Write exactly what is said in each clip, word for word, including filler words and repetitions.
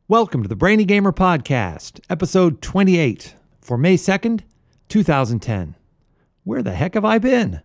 Welcome to the Brainy Gamer Podcast, episode twenty-eight, for May second, twenty ten. Where the heck have I been?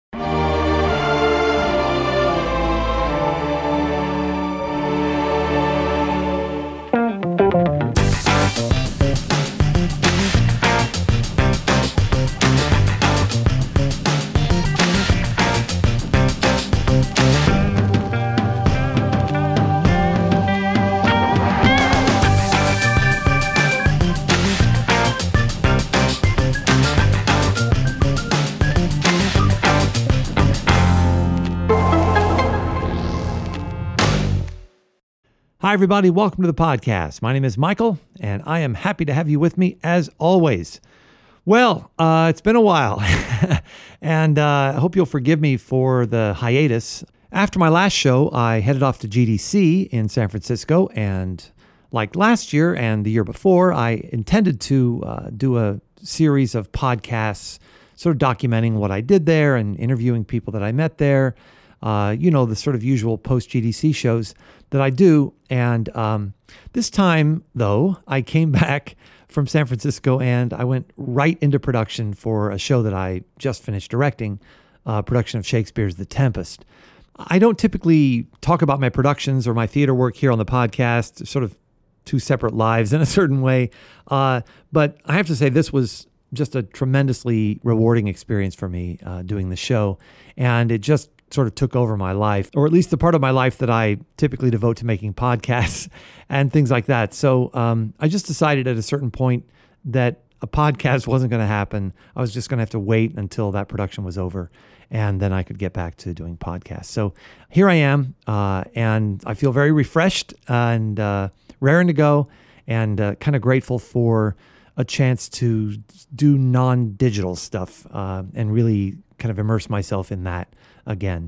Hi, everybody. Welcome to the podcast. My name is Michael, and I am happy to have you with me as always. Well, uh, it's been a while, and uh, I hope you'll forgive me for the hiatus. After my last show, I headed off to G D C in San Francisco, and like last year and the year before, I intended to uh, do a series of podcasts sort of documenting what I did there and interviewing people that I met there. Uh, you know, the sort of usual post-G D C shows that I do. And um, this time, though, I came back from San Francisco and I went right into production for a show that I just finished directing, a production of Shakespeare's The Tempest. I don't typically talk about my productions or my theater work here on the podcast, sort of two separate lives in a certain way. Uh, but I have to say this was just a tremendously rewarding experience for me uh, doing the show. And it just sort of took over my life, or at least the part of my life that I typically devote to making podcasts and things like that. So um, I just decided at a certain point that a podcast wasn't going to happen. I was just going to have to wait until that production was over, and then I could get back to doing podcasts. So here I am, uh, and I feel very refreshed and uh, raring to go, and uh, kind of grateful for a chance to do non-digital stuff uh, and really kind of immerse myself in that again.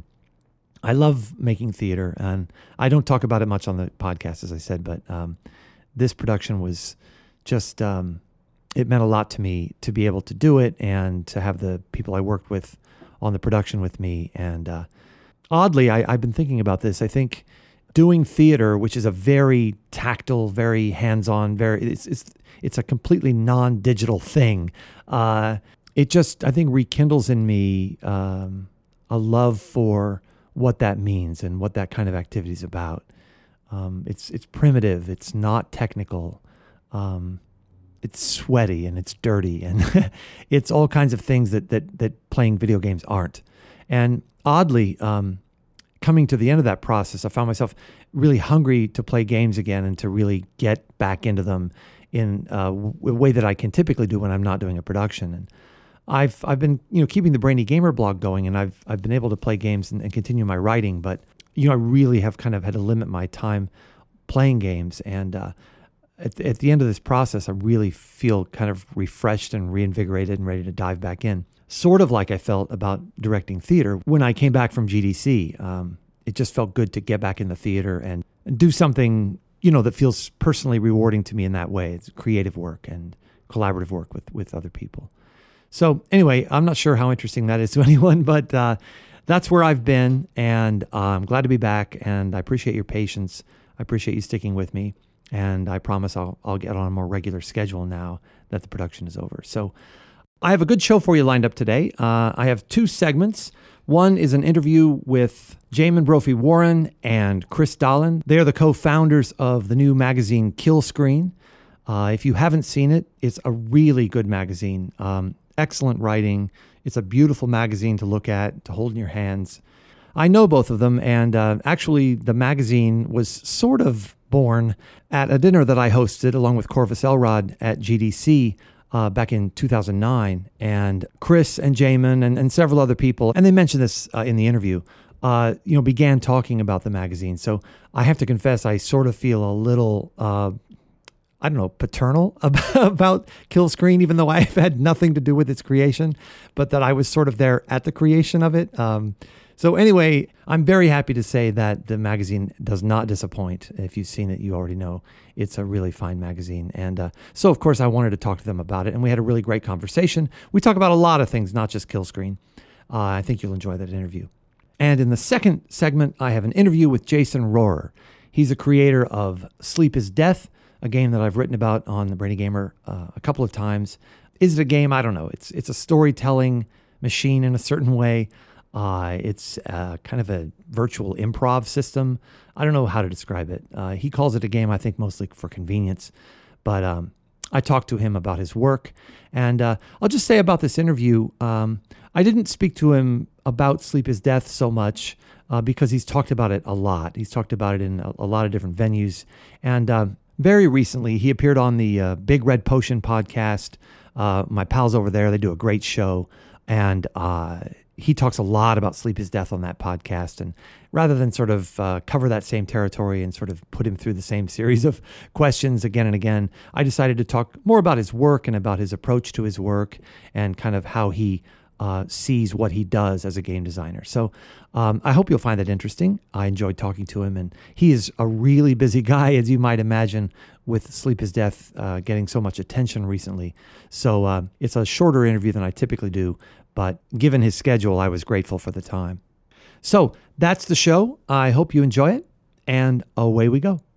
I love making theater, and I don't talk about it much on the podcast, as I said, but um, this production was just, um, it meant a lot to me to be able to do it and to have the people I worked with on the production with me. And uh, oddly, I, I've been thinking about this. I think doing theater, which is a very tactile, very hands-on, very it's it's it's a completely non-digital thing. Uh, it just, I think, rekindles in me um, a love for what that means and what that kind of activity is about. Um, it's it's primitive. It's not technical. Um, it's sweaty and it's dirty and it's all kinds of things that that that playing video games aren't. And oddly, um, coming to the end of that process, I found myself really hungry to play games again and to really get back into them in uh, a way that I can typically do when I'm not doing a production. And I've I've been you know keeping the Brainy Gamer blog going, and I've I've been able to play games and, and continue my writing. But you know I really have kind of had to limit my time playing games. And uh, at at the end of this process, I really feel kind of refreshed and reinvigorated and ready to dive back in. Sort of like I felt about directing theater when I came back from G D C. Um, it just felt good to get back in the theater and, and do something you know that feels personally rewarding to me in that way. It's creative work and collaborative work with with other people. So anyway, I'm not sure how interesting that is to anyone, but uh, that's where I've been, and uh, I'm glad to be back, and I appreciate your patience. I appreciate you sticking with me, and I promise I'll I'll get on a more regular schedule now that the production is over. So I have a good show for you lined up today. Uh, I have two segments. One is an interview with Jamin Brophy Warren and Chris Dahlen. They are the co-founders of the new magazine Kill Screen. Uh, if you haven't seen it, it's a really good magazine. Um, excellent writing. It's a beautiful magazine to look at, to hold in your hands. I know both of them, and uh, actually the magazine was sort of born at a dinner that I hosted along with Corvus Elrod at G D C uh, back in two thousand nine. And Chris and Jamin and, and several other people, and they mentioned this uh, in the interview, uh, you know, began talking about the magazine. So I have to confess, I sort of feel a little uh, I don't know, paternal about, about Kill Screen, even though I've had nothing to do with its creation, but that I was sort of there at the creation of it. Um, so anyway, I'm very happy to say that the magazine does not disappoint. If you've seen it, you already know it's a really fine magazine. And uh, so, of course, I wanted to talk to them about it, and we had a really great conversation. We talk about a lot of things, not just Kill Screen. Uh, I think you'll enjoy that interview. And in the second segment, I have an interview with Jason Rohrer. He's a creator of Sleep is Death, a game that I've written about on the Brainy Gamer uh, a couple of times. Is it a game? I don't know. It's it's a storytelling machine in a certain way. Uh, it's uh, kind of a virtual improv system. I don't know how to describe it. Uh, he calls it a game, I think, mostly for convenience. But um, I talked to him about his work. And uh, I'll just say about this interview, um, I didn't speak to him about Sleep is Death so much uh, because he's talked about it a lot. He's talked about it in a, a lot of different venues. And uh, very recently, he appeared on the uh, Big Red Potion podcast. Uh, my pals over there, they do a great show. And uh, he talks a lot about Sleep is Death on that podcast. And rather than sort of uh, cover that same territory and sort of put him through the same series of questions again and again, I decided to talk more about his work and about his approach to his work and kind of how he uh, sees what he does as a game designer. So um, I hope you'll find that interesting. I enjoyed talking to him, and he is a really busy guy, as you might imagine, with Sleep is Death uh, getting so much attention recently. So uh, it's a shorter interview than I typically do, but given his schedule, I was grateful for the time. So that's the show. I hope you enjoy it, and away we go.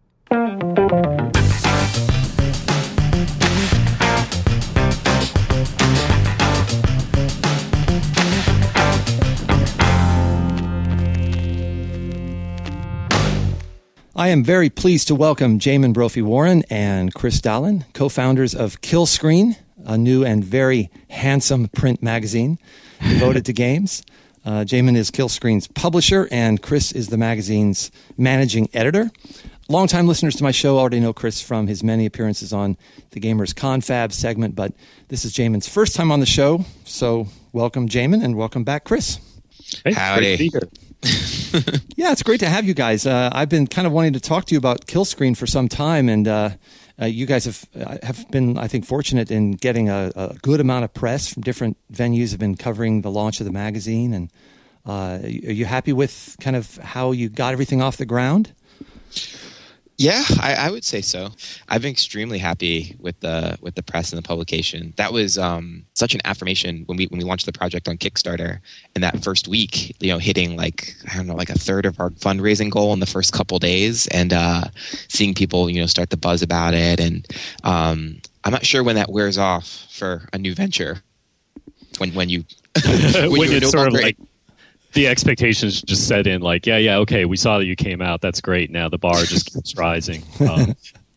I am very pleased to welcome Jamin Brophy-Warren and Chris Dahlen, co-founders of Killscreen, a new and very handsome print magazine devoted to games. Uh, Jamin is Killscreen's publisher, and Chris is the magazine's managing editor. Longtime listeners to my show already know Chris from his many appearances on the Gamers Confab segment, but this is Jamin's first time on the show, so welcome, Jamin, and welcome back, Chris. Hey, howdy. Great to be here. Yeah, it's great to have you guys. Uh, I've been kind of wanting to talk to you about Killscreen for some time, and uh, uh, you guys have uh, have been, I think, fortunate in getting a, a good amount of press from different venues. Have been covering the launch of the magazine, and uh, are you happy with kind of how you got everything off the ground? Yeah, I, I would say so. I've been extremely happy with the with the press and the publication. That was um, such an affirmation when we when we launched the project on Kickstarter. And that first week, you know, hitting like I don't know, like a third of our fundraising goal in the first couple days, and uh, seeing people, you know, start to buzz about it. And um, I'm not sure when that wears off for a new venture. When when you when, when it's no sort of like. The expectations just set in like, yeah, yeah, okay, we saw that you came out. That's great. Now the bar just keeps rising um,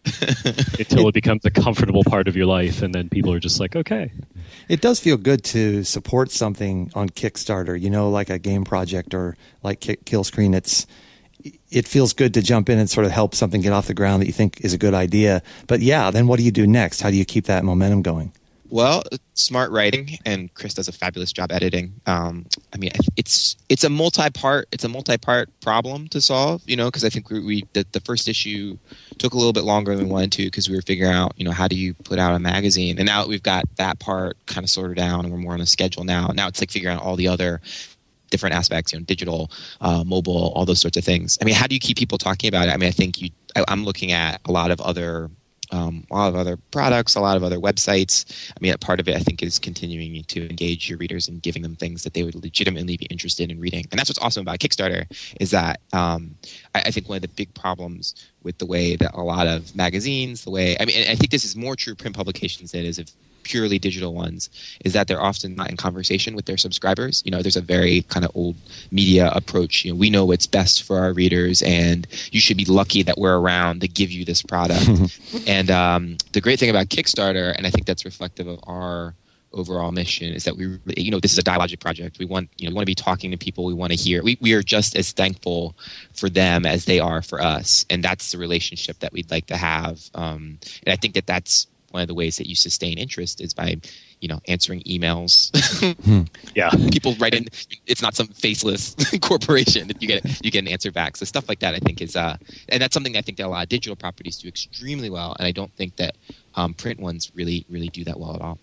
until it becomes a comfortable part of your life. And then people are just like, okay. It does feel good to support something on Kickstarter, you know, like a game project or like Killscreen. It's, it feels good to jump in and sort of help something get off the ground that you think is a good idea. But yeah, then what do you do next? How do you keep that momentum going? Well, smart writing, and Chris does a fabulous job editing. Um, I mean, it's it's a multi-part it's a multi-part problem to solve, you know, because I think we, we the, the first issue took a little bit longer than we wanted to because we were figuring out, you know, how do you put out a magazine, and now that we've got that part kind of sorted out, and we're more on a schedule now. Now it's like figuring out all the other different aspects, you know, digital, uh, mobile, all those sorts of things. I mean, how do you keep people talking about it? I mean, I think you. I, I'm looking at a lot of other. Um, a lot of other products, a lot of other websites. I mean, part of it, I think, is continuing to engage your readers and giving them things that they would legitimately be interested in reading. And that's what's awesome about Kickstarter is that um, I, I think one of the big problems with the way that a lot of magazines, the way, I mean, and I think this is more true print publications than it is of purely digital ones, is that they're often not in conversation with their subscribers. You know, there's a very kind of old media approach. You know, we know what's best for our readers, and you should be lucky that we're around to give you this product. And um, the great thing about Kickstarter, and I think that's reflective of our overall mission, is that we, you know, this is a dialogic project. We want, you know, we want to be talking to people. We want to hear. We we are just as thankful for them as they are for us, and that's the relationship that we'd like to have. Um, and I think that that's one of the ways that you sustain interest is by, you know, answering emails. Yeah, people write in. It's not some faceless corporation that you get you get an answer back. So stuff like that, I think, is uh, and that's something I think that a lot of digital properties do extremely well, and I don't think that um, print ones really really do that well at all.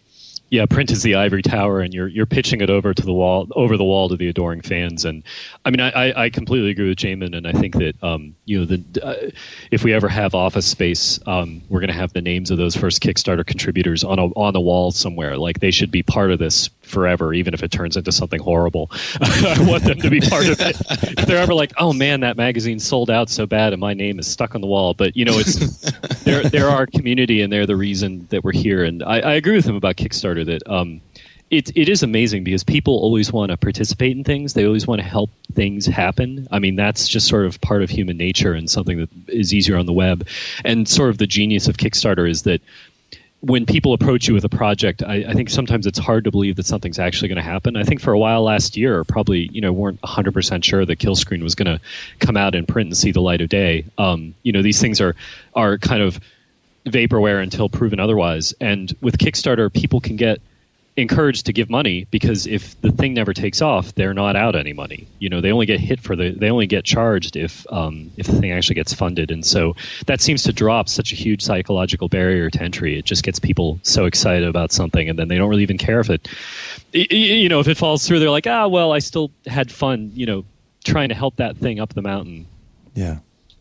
Yeah, print is the ivory tower, and you're you're pitching it over to the wall, over the wall to the adoring fans. And I mean, I, I completely agree with Jamin, and I think that um, you know, the uh, if we ever have Office Space, um, we're going to have the names of those first Kickstarter contributors on a on the wall somewhere. Like they should be part of this forever, even if it turns into something horrible. I want them to be part of it. If they're ever like, oh man, that magazine sold out so bad, and my name is stuck on the wall. But you know, it's they're they're our community, and they're the reason that we're here. And I, I agree with him about Kickstarter. That um, it it is amazing because people always want to participate in things. They always want to help things happen. I mean, that's just sort of part of human nature and something that is easier on the web. And sort of the genius of Kickstarter is that when people approach you with a project, I, I think sometimes it's hard to believe that something's actually going to happen. I think for a while last year, probably you know weren't one hundred percent sure that Killscreen was going to come out in print and see the light of day. Um, you know, these things are are kind of vaporware until proven otherwise. And with Kickstarter, people can get encouraged to give money because if the thing never takes off, they're not out any money. You know, they only get hit for the, they only get charged if um, if the thing actually gets funded. And so that seems to drop such a huge psychological barrier to entry. It just gets people so excited about something, and then they don't really even care if it, you know, if it falls through. They're like, ah, well, I still had fun, you know, trying to help that thing up the mountain. Yeah.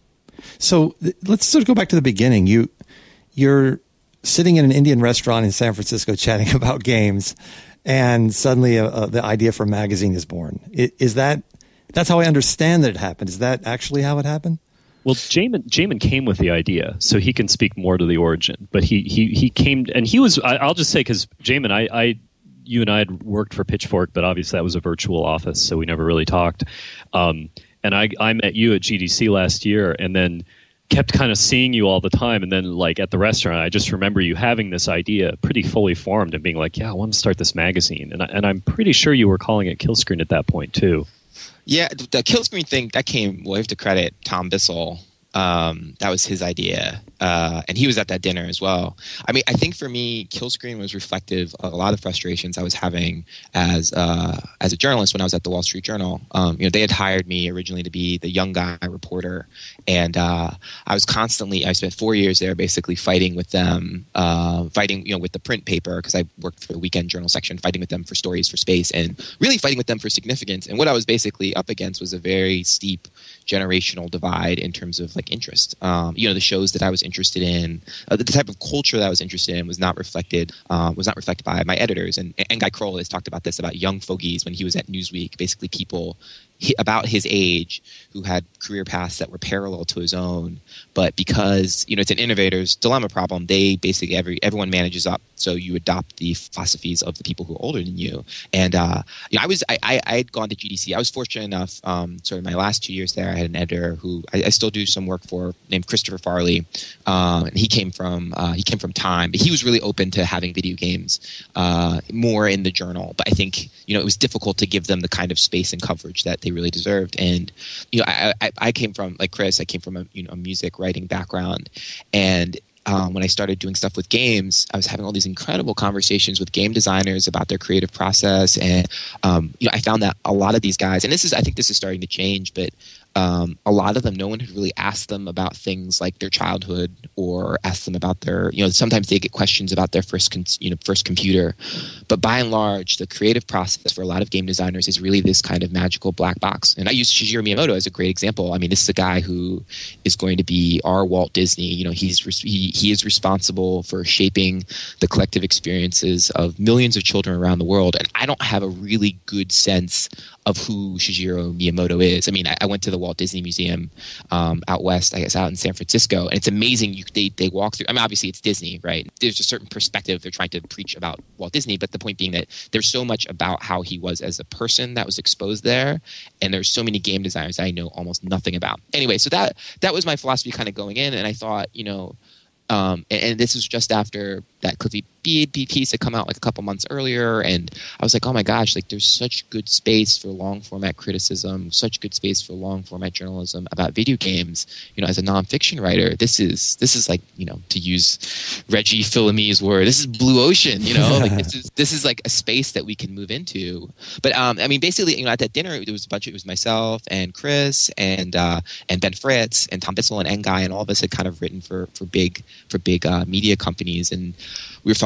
So th- let's sort of go back to the beginning. You, you're sitting in an Indian restaurant in San Francisco chatting about games, and suddenly uh, uh, the idea for a magazine is born. It, is that, that's how I understand that it happened. Is that actually how it happened? Well, Jamin, Jamin came with the idea, so he can speak more to the origin. But he he, he came, and he was, I, I'll just say, because Jamin, I, I, you and I had worked for Pitchfork, but obviously that was a virtual office, so we never really talked. Um, and I, I met you at G D C last year, and then kept kind of seeing you all the time. And then like at the restaurant, I just remember you having this idea pretty fully formed and being like, yeah, I want to start this magazine. And, I, and I'm pretty sure you were calling it Killscreen at that point too. Yeah, the Killscreen thing, that came, well, I have to credit Tom Bissell. Um, that was his idea. Uh, and he was at that dinner as well. I mean, I think for me, Killscreen was reflective of a lot of frustrations I was having as uh, as a journalist when I was at the Wall Street Journal. Um, you know, they had hired me originally to be the young guy reporter, and uh, I was constantly. I spent four years there, basically fighting with them, uh, fighting you know with the print paper because I worked for the Weekend Journal section, fighting with them for stories for space, and really fighting with them for significance. And what I was basically up against was a very steep generational divide in terms of like interest. Um, you know, the shows that I was interested in, uh, the type of culture that I was interested in was not reflected, um, was not reflected by my editors. And, and Guy Kroll has talked about this, about young fogies when he was at Newsweek, basically people he, about his age who had career paths that were parallel to his own. But because, you know, it's an innovator's dilemma problem, they basically, every everyone manages up. So you adopt the philosophies of the people who are older than you. And, uh, you know, I was, I, I, I had gone to G D C. I was fortunate enough, um, sort of my last two years there, I had an editor who I, I still do some work for named Christopher Farley. Um, and he came from, uh, he came from Time, but he was really open to having video games, uh, more in the journal. But I think, you know, it was difficult to give them the kind of space and coverage that they really deserved. And, you know, I, I, I came from, like Chris, I came from a, you know, a music writing background. And Um, when I started doing stuff with games, I was having all these incredible conversations with game designers about their creative process. And, um, you know, I found that a lot of these guys, and this is, I think this is starting to change, but um, a lot of them, no one had really asked them about things like their childhood or asked them about their, you know, sometimes they get questions about their first, con- you know, first computer. But by and large, the creative process for a lot of game designers is really this kind of magical black box. And I use Shigeru Miyamoto as a great example. I mean, this is a guy who is going to be our Walt Disney. You know, he's he, he is responsible for shaping the collective experiences of millions of children around the world. And I don't have a really good sense of who Shigeru Miyamoto is. I mean, I, I went to the Walt Disney Museum um, out west, I guess, out in San Francisco, and it's amazing. You, they they walk through. I mean, obviously it's Disney, right? There's a certain perspective they're trying to preach about Walt Disney, but the point being that there's so much about how he was as a person that was exposed there, and there's so many game designers I know almost nothing about. Anyway, so that that was my philosophy kind of going in, and I thought, you know, um, and, and this was just after that Cliffy B piece had come out like a couple months earlier, and I was like, oh my gosh, like there's such good space for long format criticism, such good space for long format journalism about video games. You know, as a nonfiction writer, this is this is like, you know, to use Reggie Fils-Aimé's word, this is blue ocean. You know, like this is this is like a space that we can move into. But um, I mean, basically, you know, at that dinner, there was a bunch. Of, it was myself and Chris and uh, and Ben Fritz and Tom Bissell and Ngai, and all of us had kind of written for for big for big uh, media companies, and we were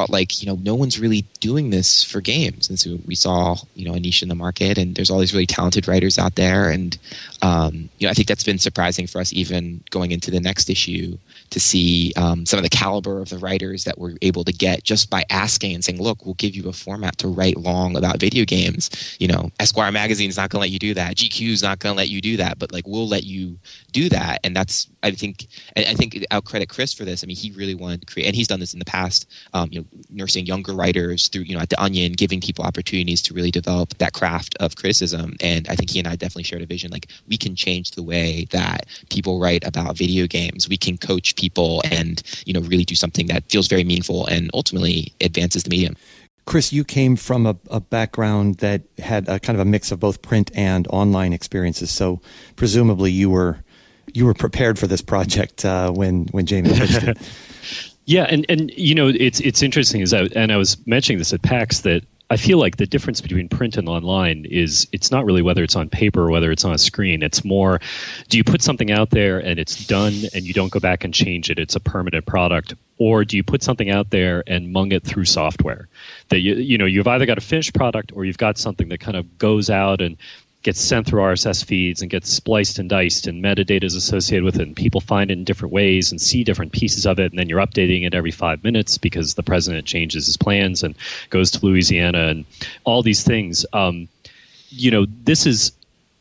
felt like, you know, no one's really doing this for games. And so we saw, you know, a niche in the market, and there's all these really talented writers out there. And, um, you know, I think that's been surprising for us even going into the next issue to see um, some of the caliber of the writers that we're able to get just by asking and saying, look, we'll give you a format to write long about video games. You know, Esquire magazine's not going to let you do that. G Q's not going to let you do that, but like, we'll let you do that. And that's, I think, I think I'll credit Chris for this. I mean, he really wanted to create, and he's done this in the past, um, you know, nursing younger writers through, you know, at The Onion, giving people opportunities to really develop that craft of criticism. And I think he and I definitely shared a vision. Like, we can change the way that people write about video games. We can coach people and, you know, really do something that feels very meaningful and ultimately advances the medium. Chris, you came from a, a background that had a kind of a mix of both print and online experiences. So presumably you were you were prepared for this project uh, when when Jamie pitched it. Yeah, and, and you know, it's it's interesting, is I, and I was mentioning this at PAX, that I feel like the difference between print and online is it's not really whether it's on paper or whether it's on a screen. It's more, do you put something out there and it's done and you don't go back and change it, it's a permanent product, or do you put something out there and mung it through software? That you you know, you've either got a finished product or you've got something that kind of goes out and gets sent through R S S feeds and gets spliced and diced, and metadata is associated with it, and people find it in different ways and see different pieces of it, and then you're updating it every five minutes because the president changes his plans and goes to Louisiana and all these things. Um, you know, this is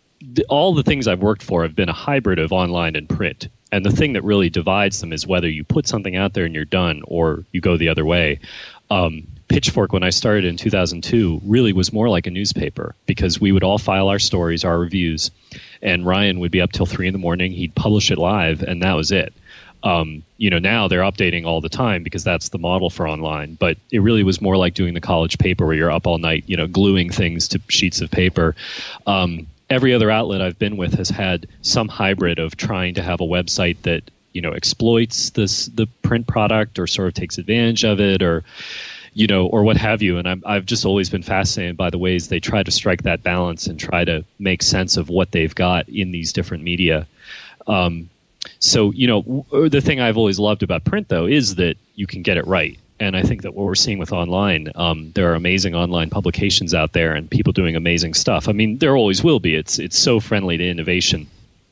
all the things I've worked for have been a hybrid of online and print. And the thing that really divides them is whether you put something out there and you're done or you go the other way. Um, Pitchfork, when I started in two thousand two, really was more like a newspaper, because we would all file our stories, our reviews, and Ryan would be up till three in the morning. He'd publish it live, and that was it. Um, you know, now they're updating all the time because that's the model for online. But it really was more like doing the college paper where you're up all night, you know, gluing things to sheets of paper. Um, every other outlet I've been with has had some hybrid of trying to have a website that, you know, exploits this the print product or sort of takes advantage of it, or you know, or what have you. And I'm, I've just always been fascinated by the ways they try to strike that balance and try to make sense of what they've got in these different media. Um, so, you know, w- the thing I've always loved about print, though, is that you can get it right. And I think that what we're seeing with online, um, there are amazing online publications out there and people doing amazing stuff. I mean, there always will be. It's it's so friendly to innovation.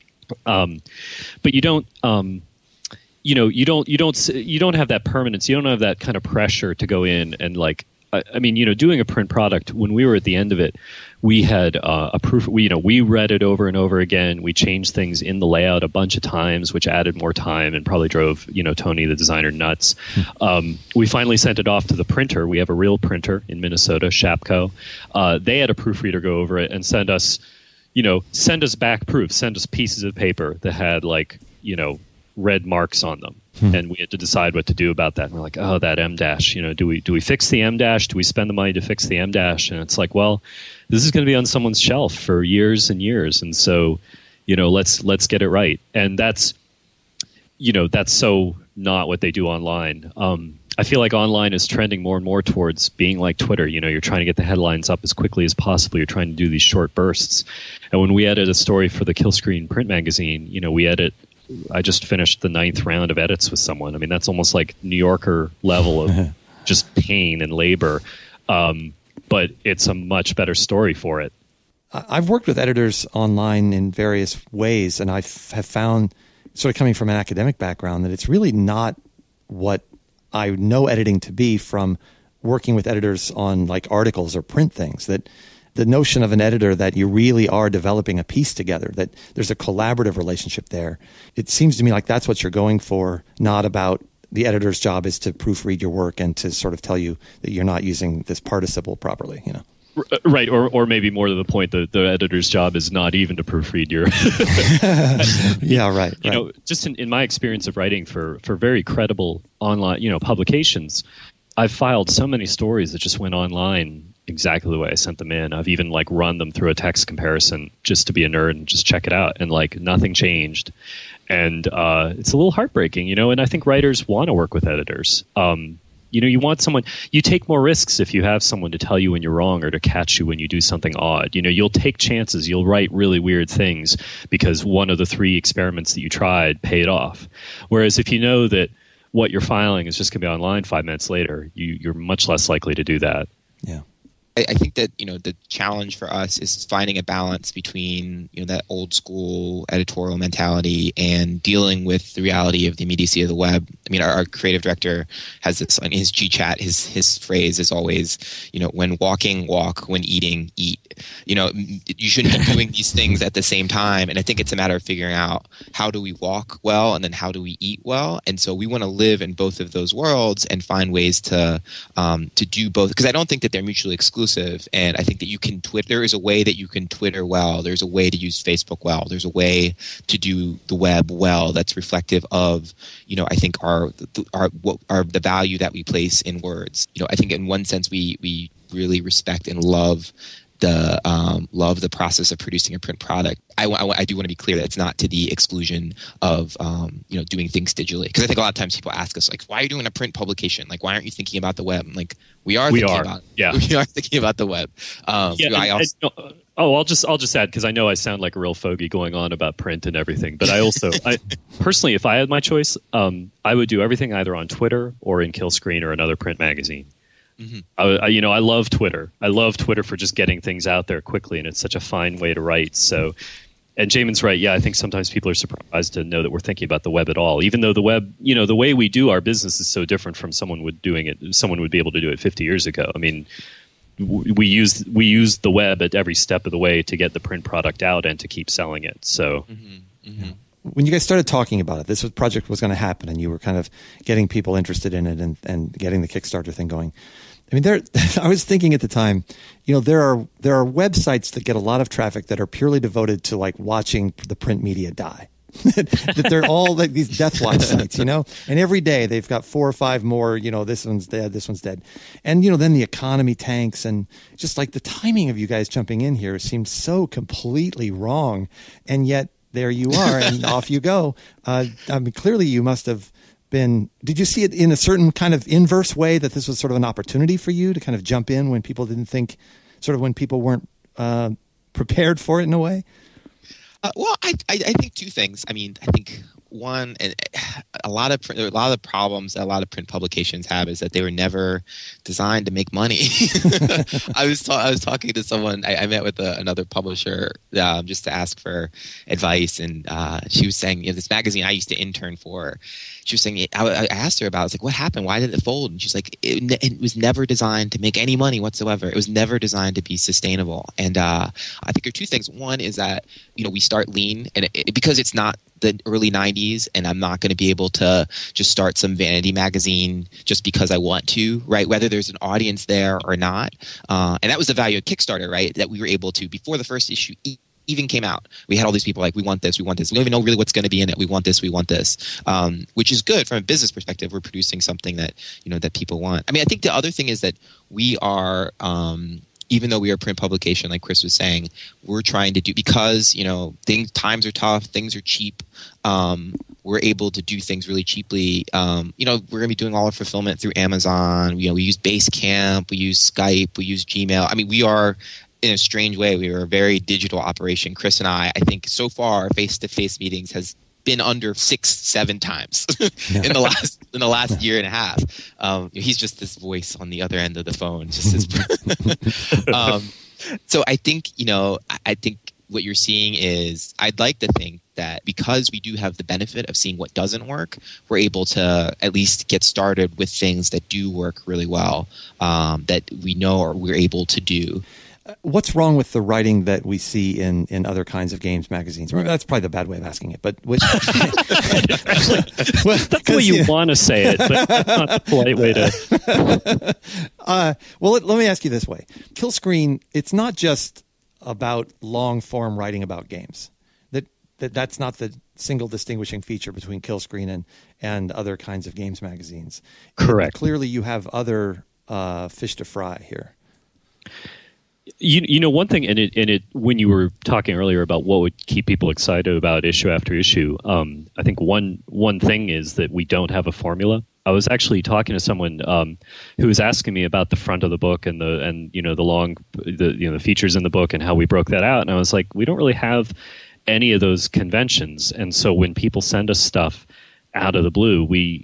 Um, but you don't... Um, you know, you don't, you don't, you don't have that permanence. You don't have that kind of pressure to go in and like, I, I mean, you know, doing a print product, when we were at the end of it, we had uh, a proof, we, you know, we read it over and over again. We changed things in the layout a bunch of times, which added more time and probably drove, you know, Tony, the designer, nuts. Um, we finally sent it off to the printer. We have a real printer in Minnesota, Shapco. Uh, they had a proofreader go over it and send us, you know, send us back proof, send us pieces of paper that had like, you know, red marks on them. Hmm. And we had to decide what to do about that. And we're like, oh, that M dash, you know, do we do we fix the M dash? Do we spend the money to fix the M dash? And it's like, well, this is going to be on someone's shelf for years and years. And so, you know, let's let's get it right. And that's, you know, that's so not what they do online. Um, I feel like online is trending more and more towards being like Twitter. You know, you're trying to get the headlines up as quickly as possible. You're trying to do these short bursts. And when we edit a story for the Killscreen print magazine, you know, we edit I just finished the ninth round of edits with someone. I mean, that's almost like New Yorker level of just pain and labor. Um, but it's a much better story for it. I've worked with editors online in various ways, and I have found, sort of coming from an academic background, that it's really not what I know editing to be from working with editors on like articles or print things. That the notion of an editor that you really are developing a piece together, that there's a collaborative relationship there. It seems to me like that's what you're going for, not about the editor's job is to proofread your work and to sort of tell you that you're not using this participle properly, you know. Right, or or maybe more to the point, the, the editor's job is not even to proofread your... yeah, right. You right. know, just in, in my experience of writing for, for very credible online, you know, publications, I've filed so many stories that just went online exactly the way I sent them in. I've even like run them through a text comparison just to be a nerd and just check it out, and like nothing changed. And uh, it's a little heartbreaking, you know, and I think writers want to work with editors. Um, you know, you want someone, you take more risks if you have someone to tell you when you're wrong or to catch you when you do something odd. You know, you'll take chances. You'll write really weird things because one of the three experiments that you tried paid off. Whereas if you know that, what you're filing is just going to be online five minutes later, you, you're much less likely to do that. Yeah. I think that, you know, the challenge for us is finding a balance between, you know, that old school editorial mentality and dealing with the reality of the immediacy of the web. I mean, our, our creative director has this on his G Chat. His his phrase is always, you know, when walking, walk. When eating, eat. You know, you shouldn't be doing these things at the same time. And I think it's a matter of figuring out how do we walk well and then how do we eat well. And so we want to live in both of those worlds and find ways to um, to do both, because I don't think that they're mutually exclusive. And I think that you can Twitter. There is a way that you can Twitter well. There's a way to use Facebook well. There's a way to do the web well that's reflective of, you know, I think our our what our the value that we place in words. You know, I think in one sense we we really respect and love the um, love the process of producing a print product. I, I, I do want to be clear that it's not to the exclusion of um, you know, doing things digitally. Because I think a lot of times people ask us, like, why are you doing a print publication? Like, why aren't you thinking about the web? I'm like, we are we thinking are. about yeah. we are thinking about the web. Um, yeah, I and, also, and, no, oh, I'll just I'll just add, because I know I sound like a real fogey going on about print and everything, but I also I personally, if I had my choice, um, I would do everything either on Twitter or in Killscreen or another print magazine. Mm-hmm. I, I, you know, I love Twitter. I love Twitter for just getting things out there quickly, and it's such a fine way to write. So, and Jamin's right. Yeah, I think sometimes people are surprised to know that we're thinking about the web at all, even though the web, you know, the way we do our business is so different from someone would doing it. Someone would be able to do it fifty years ago. I mean, we use we use the web at every step of the way to get the print product out and to keep selling it. So. Mm-hmm. Mm-hmm. When you guys started talking about it, this was, project was going to happen, and you were kind of getting people interested in it and, and getting the Kickstarter thing going. I mean, there. I was thinking at the time, you know, there are there are websites that get a lot of traffic that are purely devoted to like watching the print media die. That they're all like these death watch sites, you know, and every day they've got four or five more, you know, this one's dead, this one's dead. And, you know, then the economy tanks, and just like the timing of you guys jumping in here seems so completely wrong. And yet there you are, and off you go. Uh, I mean, clearly you must have been, did you see it in a certain kind of inverse way, that this was sort of an opportunity for you to kind of jump in when people didn't think, sort of when people weren't uh, prepared for it in a way? Uh, well, I, I I think two things. I mean, I think one, and a lot of a lot of the problems that a lot of print publications have is that they were never designed to make money. I was ta- I was talking to someone. I, I met with a, another publisher um, just to ask for advice, and uh, she was saying, you know, this magazine I used to intern for. She was saying, I, I asked her about it. I was like, what happened? Why did it fold? And she's like, it, it was never designed to make any money whatsoever. It was never designed to be sustainable. And uh, I think there are two things. One is that, you know, we start lean, and it, it, because it's not the early nineties, and I'm not going to be able to just start some vanity magazine just because I want to, right? Whether there's an audience there or not. Uh, and that was the value of Kickstarter, right? That we were able to, before the first issue even came out, we had all these people like, we want this, we want this. We don't even know really what's going to be in it. We want this, we want this, um, which is good from a business perspective. We're producing something that, you know, that people want. I mean, I think the other thing is that we are, um, even though we are a print publication, like Chris was saying, we're trying to do, because, you know, things, times are tough, things are cheap. Um, we're able to do things really cheaply. Um, you know, we're going to be doing all our fulfillment through Amazon. You know, we use Basecamp, we use Skype, we use Gmail. I mean, we are, in a strange way, we are a very digital operation. Chris and I, I think so far, face-to-face meetings has been under six, seven times in the last in the last year and a half. Um, he's just this voice on the other end of the phone. Just this. um, so I think, you know, I, I think what you're seeing is, I'd like to think that because we do have the benefit of seeing what doesn't work, we're able to at least get started with things that do work really well, um, that we know or we're able to do. What's wrong with the writing that we see in, in other kinds of games magazines? That's probably the bad way of asking it, but with, well, that's the way you yeah. want to say it, but that's not the polite way to. uh, well, let, let me ask you this way: Killscreen, it's not just about long form writing about games. That that that's not the single distinguishing feature between Killscreen and and other kinds of games magazines. Correct. And clearly, you have other uh, fish to fry here. You you know, one thing, and it and it when you were talking earlier about what would keep people excited about issue after issue, um, I think one one thing is that we don't have a formula. I was actually talking to someone um, who was asking me about the front of the book and the and you know the long the you know the features in the book and how we broke that out, and I was like, we don't really have any of those conventions, and so when people send us stuff out of the blue, we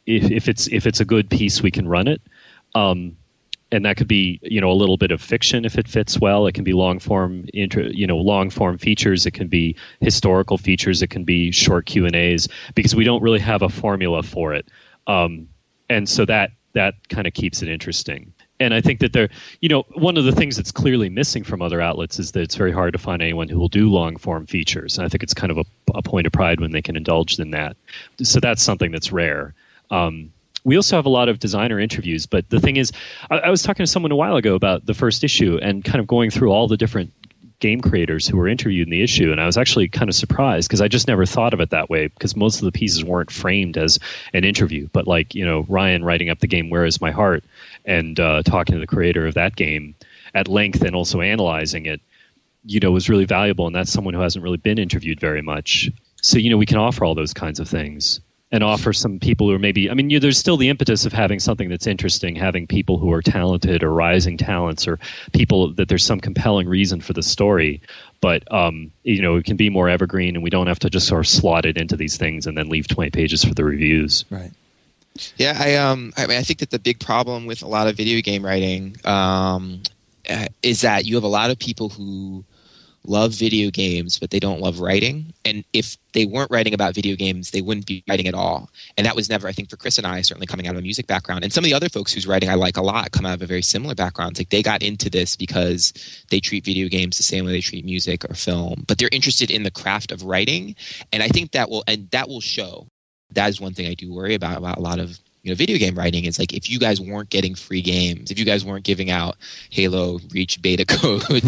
if, if it's if it's a good piece, we can run it. Um, and that could be, you know, a little bit of fiction if it fits well. It can be long form, inter, you know, long form features. It can be historical features. It can be short Q and A's, because we don't really have a formula for it. Um, and so that that kind of keeps it interesting. And I think that there, you know, one of the things that's clearly missing from other outlets is that it's very hard to find anyone who will do long form features. And I think it's kind of a, a point of pride when they can indulge in that. So that's something that's rare. Um, we also have a lot of designer interviews, but the thing is, I, I was talking to someone a while ago about the first issue and kind of going through all the different game creators who were interviewed in the issue, and I was actually kind of surprised because I just never thought of it that way, because most of the pieces weren't framed as an interview, but like, you know, Ryan writing up the game Where Is My Heart and uh, talking to the creator of that game at length and also analyzing it, you know, was really valuable, and that's someone who hasn't really been interviewed very much. So, you know, we can offer all those kinds of things and offer some people who are maybe, I mean, you, there's still the impetus of having something that's interesting, having people who are talented or rising talents, or people that there's some compelling reason for the story. But, um, you know, it can be more evergreen, and we don't have to just sort of slot it into these things and then leave twenty pages for the reviews. Right. Yeah, I um, I mean, I think that the big problem with a lot of video game writing um, uh, is that you have a lot of people who love video games, but they don't love writing. And if they weren't writing about video games, they wouldn't be writing at all. And that was never, I think, for Chris and I, certainly coming out of a music background. And some of the other folks whose writing I like a lot come out of a very similar background. Like, they got into this because they treat video games the same way they treat music or film, but they're interested in the craft of writing. And I think that will, and that will show. That is one thing I do worry about, about a lot of, you know, video game writing is like, if you guys weren't getting free games, if you guys weren't giving out Halo Reach beta codes,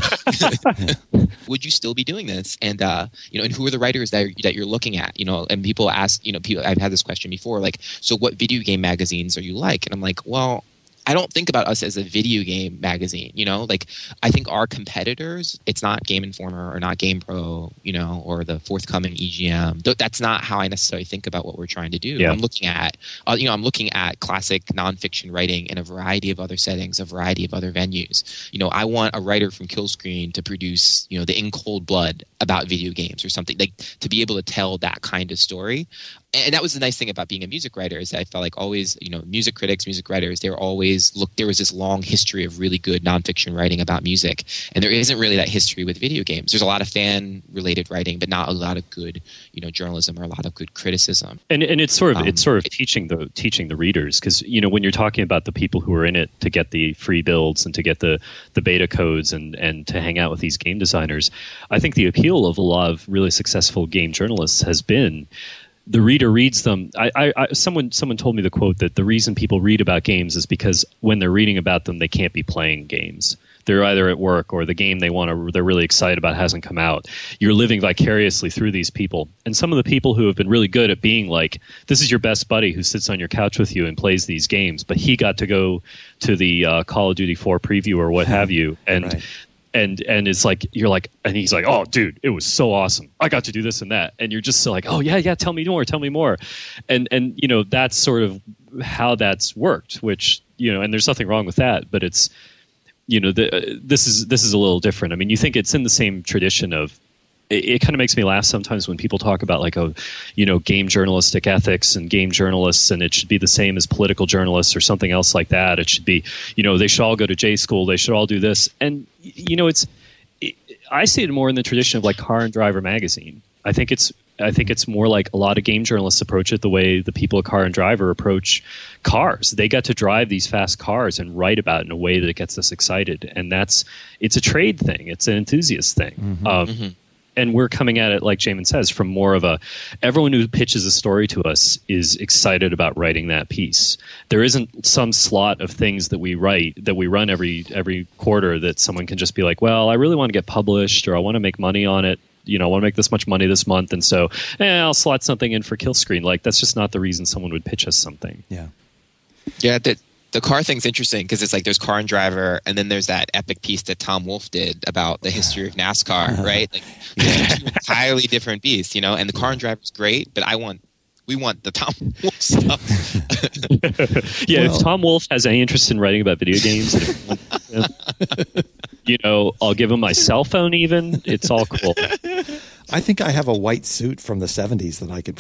would you still be doing this? And, uh, you know, and who are the writers that, are, that you're looking at, you know, and people ask, you know, people, I've had this question before, like, so what video game magazines are you like? And I'm like, well, I don't think about us as a video game magazine, you know, like I think our competitors, it's not Game Informer or not Game Pro, you know, or the forthcoming E G M. That's not how I necessarily think about what we're trying to do. Yeah. I'm looking at, uh, you know, I'm looking at classic nonfiction writing in a variety of other settings, a variety of other venues. You know, I want a writer from Killscreen to produce, you know, the In Cold Blood about video games or something, like to be able to tell that kind of story. And that was the nice thing about being a music writer, is that I felt like always, you know, music critics, music writers, they were always, look, there was this long history of really good nonfiction writing about music. And there isn't really that history with video games. There's a lot of fan-related writing, but not a lot of good, you know, journalism or a lot of good criticism. And and it's sort of um, it's sort of it, teaching the teaching the readers, because, you know, when you're talking about the people who are in it to get the free builds and to get the, the beta codes and, and to hang out with these game designers, I think the appeal of a lot of really successful game journalists has been the reader reads them. I, I, I, someone, someone told me the quote that the reason people read about games is because when they're reading about them, they can't be playing games. They're either at work or the game they want to, they're really excited about hasn't come out. You're living vicariously through these people. And some of the people who have been really good at being like, this is your best buddy who sits on your couch with you and plays these games, but he got to go to the uh, Call of Duty four preview or what have you. And right. And and it's like, you're like, and he's like, oh, dude, it was so awesome. I got to do this and that. And you're just so like, oh, yeah, yeah, tell me more, tell me more. And, and you know, that's sort of how that's worked, which, you know, and there's nothing wrong with that. But it's, you know, the, uh, this is this is a little different. I mean, you think it's in the same tradition of, it, it kind of makes me laugh sometimes when people talk about like, oh, you know, game journalistic ethics and game journalists, and it should be the same as political journalists or something else like that. It should be, you know, they should all go to J school. They should all do this. And, you know, it's, it, I see it more in the tradition of like Car and Driver magazine. I think it's, I think it's more like a lot of game journalists approach it the way the people at Car and Driver approach cars. They get to drive these fast cars and write about it in a way that gets us excited. And that's, it's a trade thing. It's an enthusiast thing. Mm-hmm. Um, mm-hmm. And we're coming at it, like Jamin says, from more of a, everyone who pitches a story to us is excited about writing that piece. There isn't some slot of things that we write, that we run every every quarter, that someone can just be like, well, I really want to get published, or I want to make money on it. You know, I want to make this much money this month, and so eh, I'll slot something in for Killscreen. Like, that's just not the reason someone would pitch us something. Yeah. Yeah, that. The car thing's interesting because it's like there's Car and Driver, and then there's that epic piece that Tom Wolfe did about the history of NASCAR, right? Like, yeah. Two entirely different beasts, you know. And the Car and Driver's great, but I want, we want the Tom Wolfe stuff. yeah, well, if Tom Wolfe has any interest in writing about video games, you know, I'll give him my cell phone. Even it's all cool. I think I have a white suit from the seventies that I could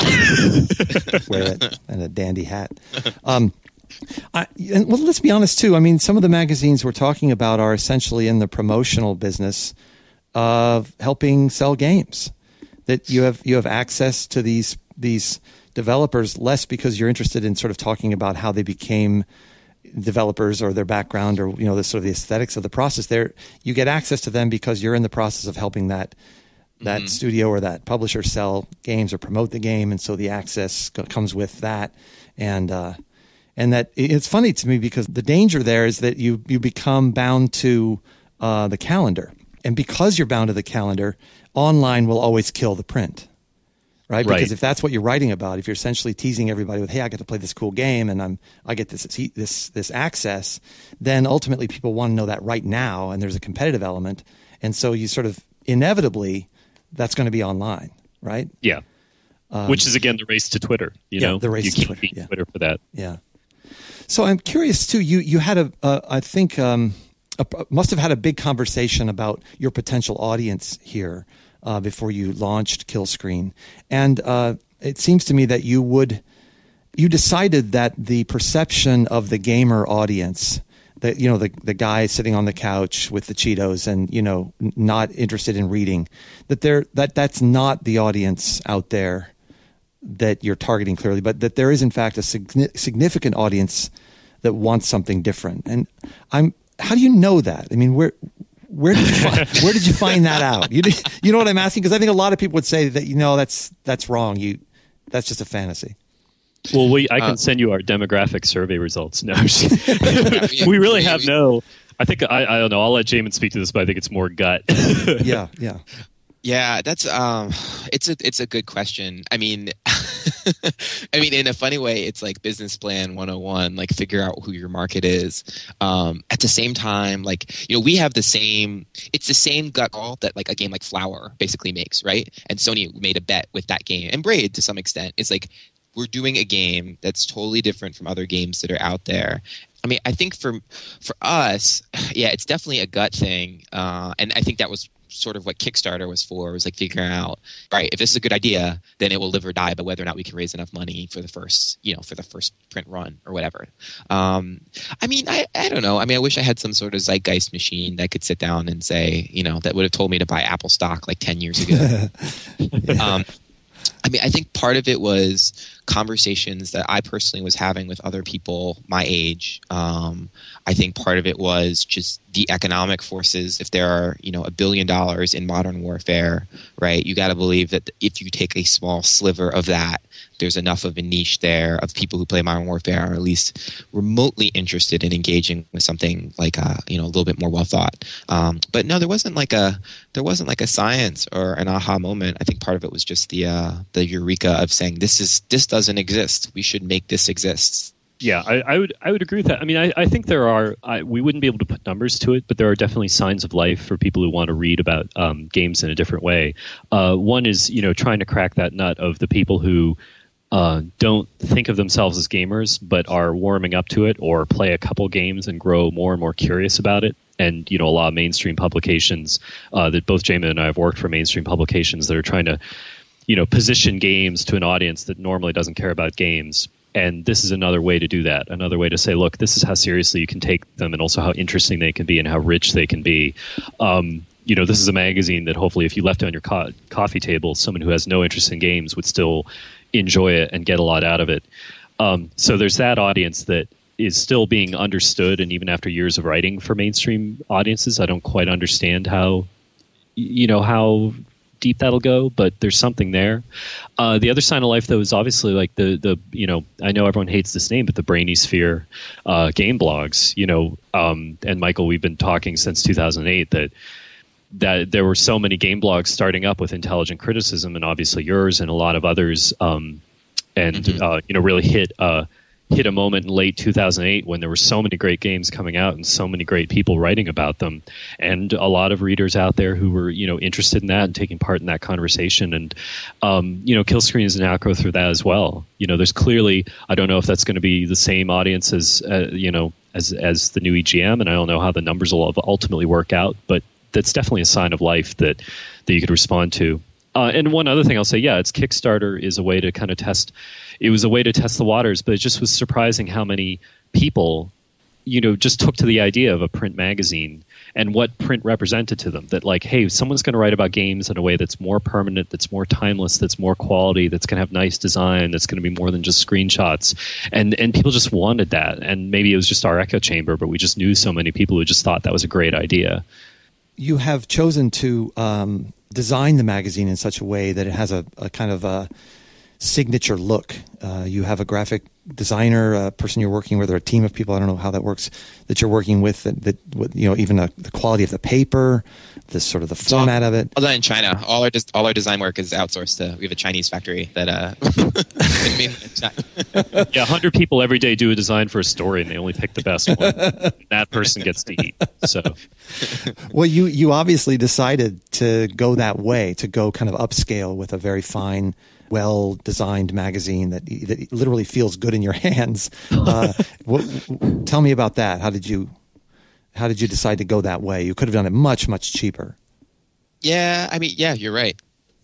wear it, and a dandy hat. Um, I, and well, let's be honest too. I mean, some of the magazines we're talking about are essentially in the promotional business of helping sell games. That you have you have access to these these developers less because you're interested in sort of talking about how they became developers or their background or you know the sort of the aesthetics of the process. There, you get access to them because you're in the process of helping that that mm-hmm. studio or that publisher sell games or promote the game, and so the access comes with that. And uh, and that it's funny to me because the danger there is that you you become bound to uh, the calendar, and because you're bound to the calendar, online will always kill the print. Right? Because right. if that's what you're writing about, if you're essentially teasing everybody with, "Hey, I get to play this cool game, and I'm I get this this this access," then ultimately people want to know that right now, and there's a competitive element, and so you sort of inevitably that's going to be online, right? Yeah, um, which is again the race to Twitter. You yeah, know, the race you to can't Twitter. beat Yeah. Twitter for that. Yeah. So I'm curious too. You you had a uh, I think um, a, must have had a big conversation about your potential audience here. Uh, before you launched Killscreen, and uh, it seems to me that you would you decided that the perception of the gamer audience, that you know the the guy sitting on the couch with the Cheetos and you know not interested in reading, that there that that's not the audience out there that you're targeting clearly, but that there is in fact a sig- significant audience that wants something different. And I'm how do you know that? I mean, where Where did you find, where did you find that out? You you know what I'm asking? Because I think a lot of people would say that you know that's that's wrong. You that's just a fantasy. Well, we I can uh, send you our demographic survey results. No, we really have no. I think I I don't know. I'll let Jamin speak to this, but I think it's more gut. yeah, yeah, yeah. That's um, it's a it's a good question. I mean. I mean, in a funny way, it's like business plan one oh one, like figure out who your market is. Um, at the same time, like, you know, we have the same, it's the same gut call that like a game like Flower basically makes, right? And Sony made a bet with that game, and Braid to some extent. It's like, we're doing a game that's totally different from other games that are out there. I mean, I think for for us, yeah, it's definitely a gut thing. Uh, and I think that was sort of what Kickstarter was for, was like figuring out, right, if this is a good idea, then it will live or die by whether or not we can raise enough money for the first, you know, for the first print run or whatever. Um, I mean, I, I don't know. I mean, I wish I had some sort of zeitgeist machine that could sit down and say, you know, that would have told me to buy Apple stock like ten years ago. um, I mean, I think part of it was conversations that I personally was having with other people my age. Um, I think part of it was just the economic forces. If there are, you know, a billion dollars in modern warfare, right, you got to believe that if you take a small sliver of that, there's enough of a niche there of people who play Modern Warfare are at least remotely interested in engaging with something like a, you know, a little bit more well thought. Um, but no, there wasn't like a there wasn't like a science or an aha moment. I think part of it was just the uh, the eureka of saying this is this doesn't exist. We should make this exist. Yeah, I, I would I would agree with that. I mean, I, I think there are I, we wouldn't be able to put numbers to it, but there are definitely signs of life for people who want to read about um, games in a different way. Uh, one is, you know, trying to crack that nut of the people who uh, don't think of themselves as gamers, but are warming up to it or play a couple games and grow more and more curious about it. And, you know, a lot of mainstream publications uh, that both Jamin and I have worked for, mainstream publications that are trying to, you know, position games to an audience that normally doesn't care about games. And this is another way to do that. Another way to say, look, this is how seriously you can take them, and also how interesting they can be and how rich they can be. Um, you know, this is a magazine that hopefully if you left it on your co- coffee table, someone who has no interest in games would still enjoy it and get a lot out of it. Um, so there's that audience that is still being understood. And even after years of writing for mainstream audiences, I don't quite understand how, you know, how deep that'll go, but there's something there. Uh, the other sign of life, though, is obviously like the, the you know, I know everyone hates this name, but the Brainy Sphere uh, game blogs, you know, um, and Michael, we've been talking since two thousand eight that that there were so many game blogs starting up with intelligent criticism, and obviously yours and a lot of others, um, and, mm-hmm. uh, you know, really hit uh, hit a moment in late two thousand eight when there were so many great games coming out and so many great people writing about them, and a lot of readers out there who were, you know, interested in that and taking part in that conversation. And, um, you know, Killscreen is an outgrowth through that as well. You know, there's clearly, I don't know if that's going to be the same audience as, uh, you know, as, as the new E G M, and I don't know how the numbers will ultimately work out, but that's definitely a sign of life that, that you could respond to. Uh, and one other thing I'll say, yeah, it's Kickstarter is a way to kind of test. It was a way to test the waters, but it just was surprising how many people, you know, just took to the idea of a print magazine and what print represented to them. That like, hey, someone's going to write about games in a way that's more permanent, that's more timeless, that's more quality, that's going to have nice design, that's going to be more than just screenshots. And and people just wanted that. And maybe it was just our echo chamber, but we just knew so many people who just thought that was a great idea. You have chosen to um, design the magazine in such a way that it has a, a kind of a signature look. Uh, you have a graphic designer, a person you're working with, or a team of people, I don't know how that works, that you're working with, that, that you know, even a, the quality of the paper, the sort of the format all, of it. All done in China. All our des- all our design work is outsourced to, we have a Chinese factory that, uh, yeah, one hundred people every day do a design for a story and they only pick the best one. That person gets to eat. So, well, you, you obviously decided to go that way, to go kind of upscale with a very fine, well-designed magazine that, that literally feels good in your hands. Uh, what, tell me about that. How did you, how did you decide to go that way? You could have done it much, much cheaper. Yeah, I mean, yeah, you're right.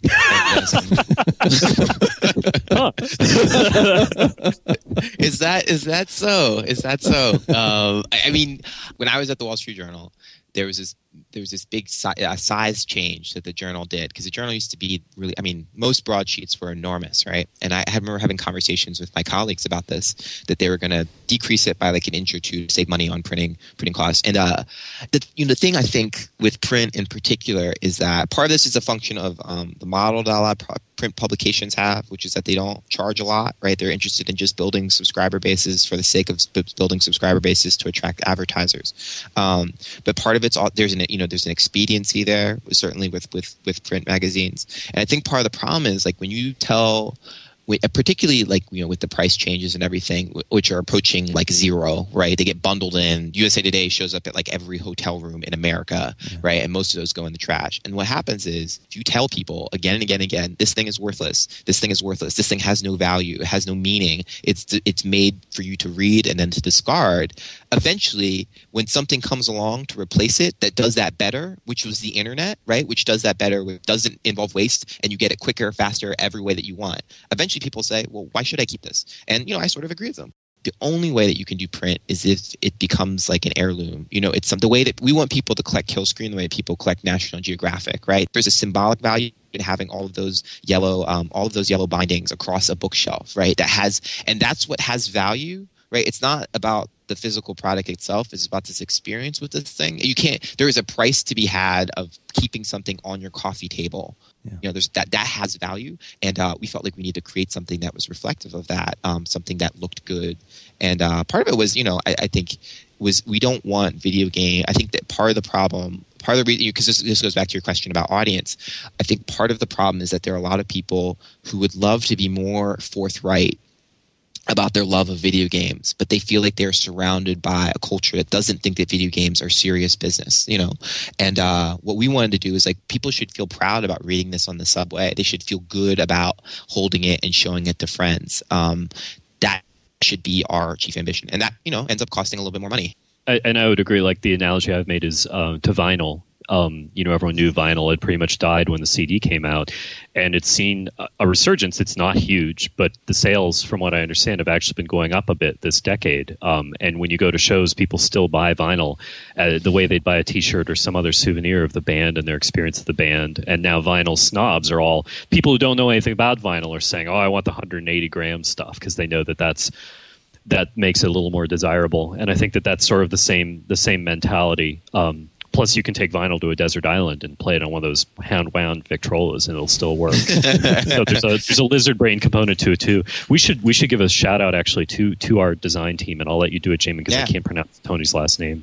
is that is that so? Is that so? Um, I, I mean, when I was at the Wall Street Journal, there was this there was this big si- uh, size change that the journal did, because the journal used to be really, I mean, most broadsheets were enormous, right? And I, I remember having conversations with my colleagues about this, that they were going to decrease it by like an inch or two to save money on printing printing costs. And uh, the you know the thing I think with print in particular is that part of this is a function of um, the model that a lot of pro- print publications have, which is that they don't charge a lot, right? They're interested in just building subscriber bases for the sake of sp- building subscriber bases to attract advertisers. Um, but part of it's all, there's an you know there's an expediency there, certainly with with with print magazines. And I think part of the problem is like when you tell, particularly like you know with the price changes and everything, which are approaching like zero, right? They get bundled in. U S A Today shows up at like every hotel room in America, yeah. right? And most of those go in the trash. And what happens is if you tell people again and again and again, this thing is worthless, this thing is worthless, this thing has no value, it has no meaning, it's it's made for you to read and then to discard. Eventually, when something comes along to replace it that does that better, which was the internet, right? Which does that better, which doesn't involve waste, and you get it quicker, faster, every way that you want. Eventually, people say, well, why should I keep this? And, you know, I sort of agree with them. The only way that you can do print is if it becomes like an heirloom. You know, it's some, the way that we want people to collect Kill Screen the way people collect National Geographic, right? There's a symbolic value in having all of those yellow, um, all of those yellow bindings across a bookshelf, right? That has, and that's what has value, right? It's not about the physical product itself, is about this experience with this thing. You can't, there is a price to be had of keeping something on your coffee table. Yeah. You know, there's that, that has value. And uh, we felt like we needed to create something that was reflective of that, um, something that looked good. And uh, part of it was, you know, I, I think was we don't want video game. I think that part of the problem, part of the reason, because this, this goes back to your question about audience, I think part of the problem is that there are a lot of people who would love to be more forthright about their love of video games, but they feel like they're surrounded by a culture that doesn't think that video games are serious business, you know? And uh, what we wanted to do is like people should feel proud about reading this on the subway. They should feel good about holding it and showing it to friends. Um, that should be our chief ambition. And that, you know, ends up costing a little bit more money. I, and I would agree, like the analogy I've made is uh, to vinyl. Um, you know, everyone knew vinyl had pretty much died when the C D came out, and it's seen a resurgence. It's not huge, but the sales, from what I understand, have actually been going up a bit this decade. Um, and when you go to shows, people still buy vinyl uh, the way they'd buy a T-shirt or some other souvenir of the band and their experience of the band. And now vinyl snobs are all people who don't know anything about vinyl are saying, "Oh, I want the one hundred eighty gram stuff," because they know that that's that makes it a little more desirable. And I think that that's sort of the same the same mentality. Um, Plus, you can take vinyl to a desert island and play it on one of those hand-wound Victrolas, and it'll still work. So there's a there's a lizard brain component to it too. We should we should give a shout out actually to to our design team, and I'll let you do it, Jamie, because yeah. I can't pronounce Tony's last name.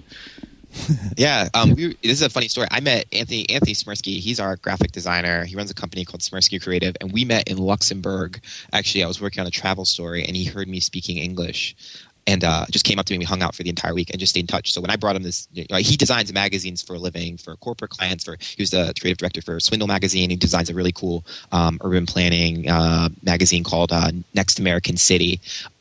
yeah, um, we, this is a funny story. I met Anthony Anthony Smirsky. He's our graphic designer. He runs a company called Smirsky Creative, and we met in Luxembourg. Actually, I was working on a travel story, and he heard me speaking English. And uh, just came up to me. We hung out for the entire week and just stayed in touch. So when I brought him this, you know, he designs magazines for a living for corporate clients. For he was the creative director for Swindle magazine. He designs a really cool um, urban planning uh, magazine called uh, Next American City.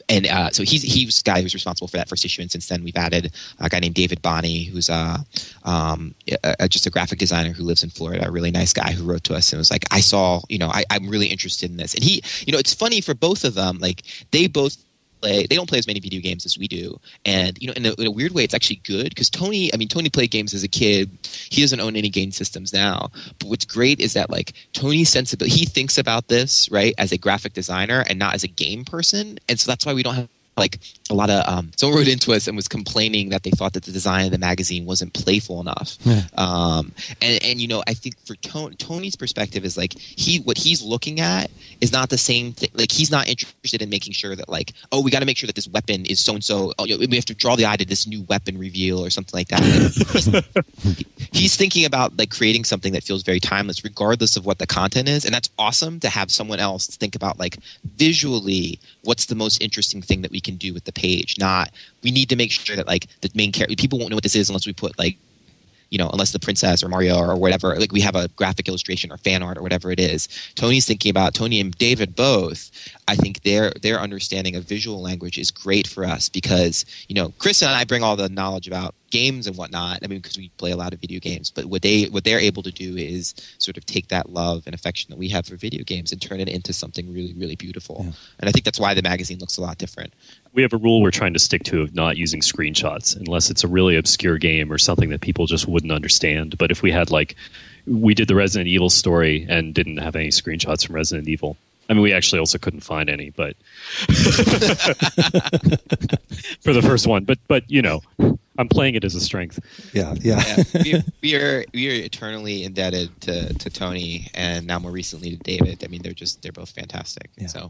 and uh, so he's he was the guy who's responsible for that first issue, and since then we've added a guy named David Bonney, who's uh, um, a, a, just a graphic designer who lives in Florida, a really nice guy who wrote to us and was like, I saw, you know, I, I'm really interested in this. And he, you know, it's funny for both of them, like they both play, they don't play as many video games as we do. And, you know, in a, in a weird way, it's actually good because Tony, I mean, Tony played games as a kid. He doesn't own any game systems now. But what's great is that, like, Tony's sensibility, he thinks about this, right, as a graphic designer and not as a game person. And so that's why we don't have, like, a lot of um, someone wrote into us and was complaining that they thought that the design of the magazine wasn't playful enough. Yeah. Um, and, and, you know, I think for Tony, Tony's perspective is like he what he's looking at is not the same thing. Like, he's not interested in making sure that, like, oh, we got to make sure that this weapon is so-and-so. Oh, you know, we have to draw the eye to this new weapon reveal or something like that. he's, he's thinking about, like, creating something that feels very timeless regardless of what the content is. And that's awesome to have someone else think about, like, visually what's the most interesting thing that we can do with the page. Not we need to make sure that, like, the main character, people won't know what this is unless we put, like, you know, unless the princess or Mario or whatever, like, we have a graphic illustration or fan art or whatever it is. Tony's thinking about, Tony and David both, I think their their understanding of visual language is great for us because, you know, Chris and I bring all the knowledge about games and whatnot. I mean, because we play a lot of video games. But what they what they're able to do is sort of take that love and affection that we have for video games and turn it into something really, really beautiful. Yeah. And I think that's why the magazine looks a lot different. We have a rule we're trying to stick to of not using screenshots unless it's a really obscure game or something that people just wouldn't understand. But if we had, like, we did the Resident Evil story and didn't have any screenshots from Resident Evil. I mean, we actually also couldn't find any, but for the first one. But, but you know, I'm playing it as a strength. Yeah, yeah. yeah we, we are we are eternally indebted to, to Tony, and now more recently to David. I mean, they're just they're both fantastic. Yeah. So,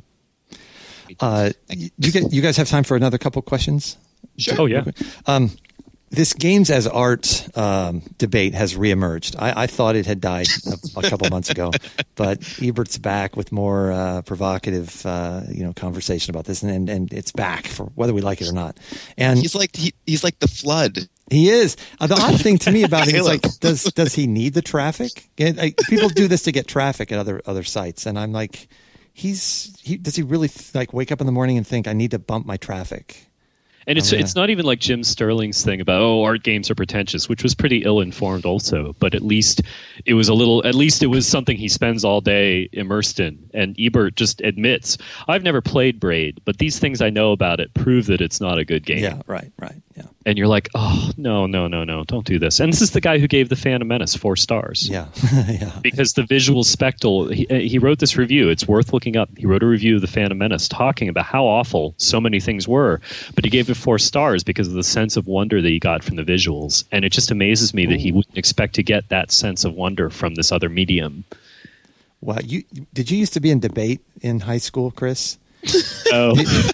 uh, you, you guys have time for another couple questions? Sure. Oh yeah. Um, this games as art um, debate has reemerged. I, I thought it had died a, a couple months ago, but Ebert's back with more uh, provocative, uh, you know, conversation about this, and, and and it's back for whether we like it or not. And he's like he, he's like the flood. He is. Uh, the odd thing to me about it is, like, does does he need the traffic? And, I, people do this to get traffic at other other sites, and I'm like, he's he does he really like wake up in the morning and think I need to bump my traffic? And it's oh, yeah. it's not even like Jim Sterling's thing about, oh, art games are pretentious, which was pretty ill-informed also. But at least it was a little, at least it was something he spends all day immersed in. And Ebert just admits, I've never played Braid, but these things I know about it prove that it's not a good game. Yeah, right, right, yeah. And you're like, oh, no, no, no, no, don't do this. And this is the guy who gave The Phantom Menace four stars. Yeah, yeah. Because the visual spectacle, he, he wrote this review. It's worth looking up. He wrote a review of The Phantom Menace talking about how awful so many things were, but he gave it four stars because of the sense of wonder that he got from the visuals. And it just amazes me Ooh. that he wouldn't expect to get that sense of wonder from this other medium. Wow, you did you used to be in debate in high school, Chris? Oh.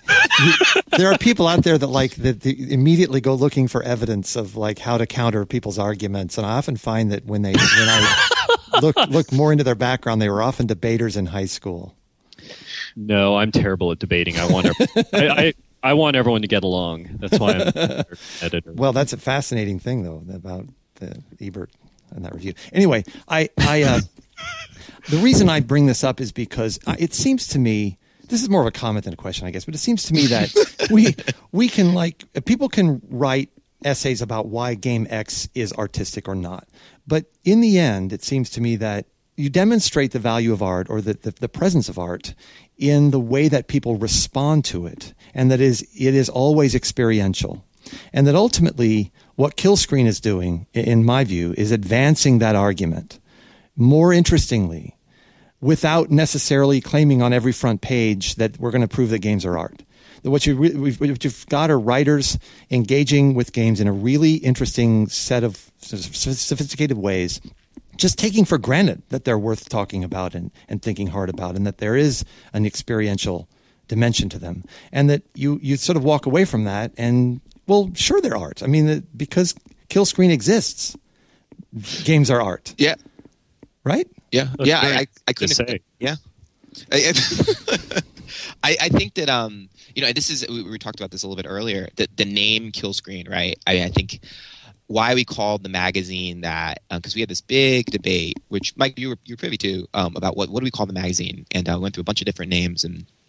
There are people out there that like that immediately go looking for evidence of like how to counter people's arguments, and I often find that when they when I look look more into their background, they were often debaters in high school. No, I'm terrible at debating. I want to, I, I I want everyone to get along. That's why I'm an editor. Well, that's a fascinating thing though about the Ebert and that review. Anyway, I I uh, the reason I bring this up is because it seems to me. This is more of a comment than a question, I guess, but it seems to me that we we can like people can write essays about why game X is artistic or not. But in the end, it seems to me that you demonstrate the value of art or the, the, the presence of art in the way that people respond to it. And that is it is always experiential. And that ultimately what Killscreen is doing, in my view, is advancing that argument more interestingly, without necessarily claiming on every front page that we're going to prove that games are art. What, you re- what you've got are writers engaging with games in a really interesting set of sophisticated ways, just taking for granted that they're worth talking about and, and thinking hard about, and that there is an experiential dimension to them. And that you, you sort of walk away from that and, well, sure, they're art. I mean, because Killscreen exists, games are art. Yeah. Right? Yeah, That's yeah, I, I, I couldn't. Say. Yeah, I, I, I think that um, you know, this is we, we talked about this a little bit earlier. That the name Killscreen, right? I, I think why we called the magazine that because um, we had this big debate, which Mike, you were you were privy to, um, about what what do we call the magazine, and I uh, went through a bunch of different names and.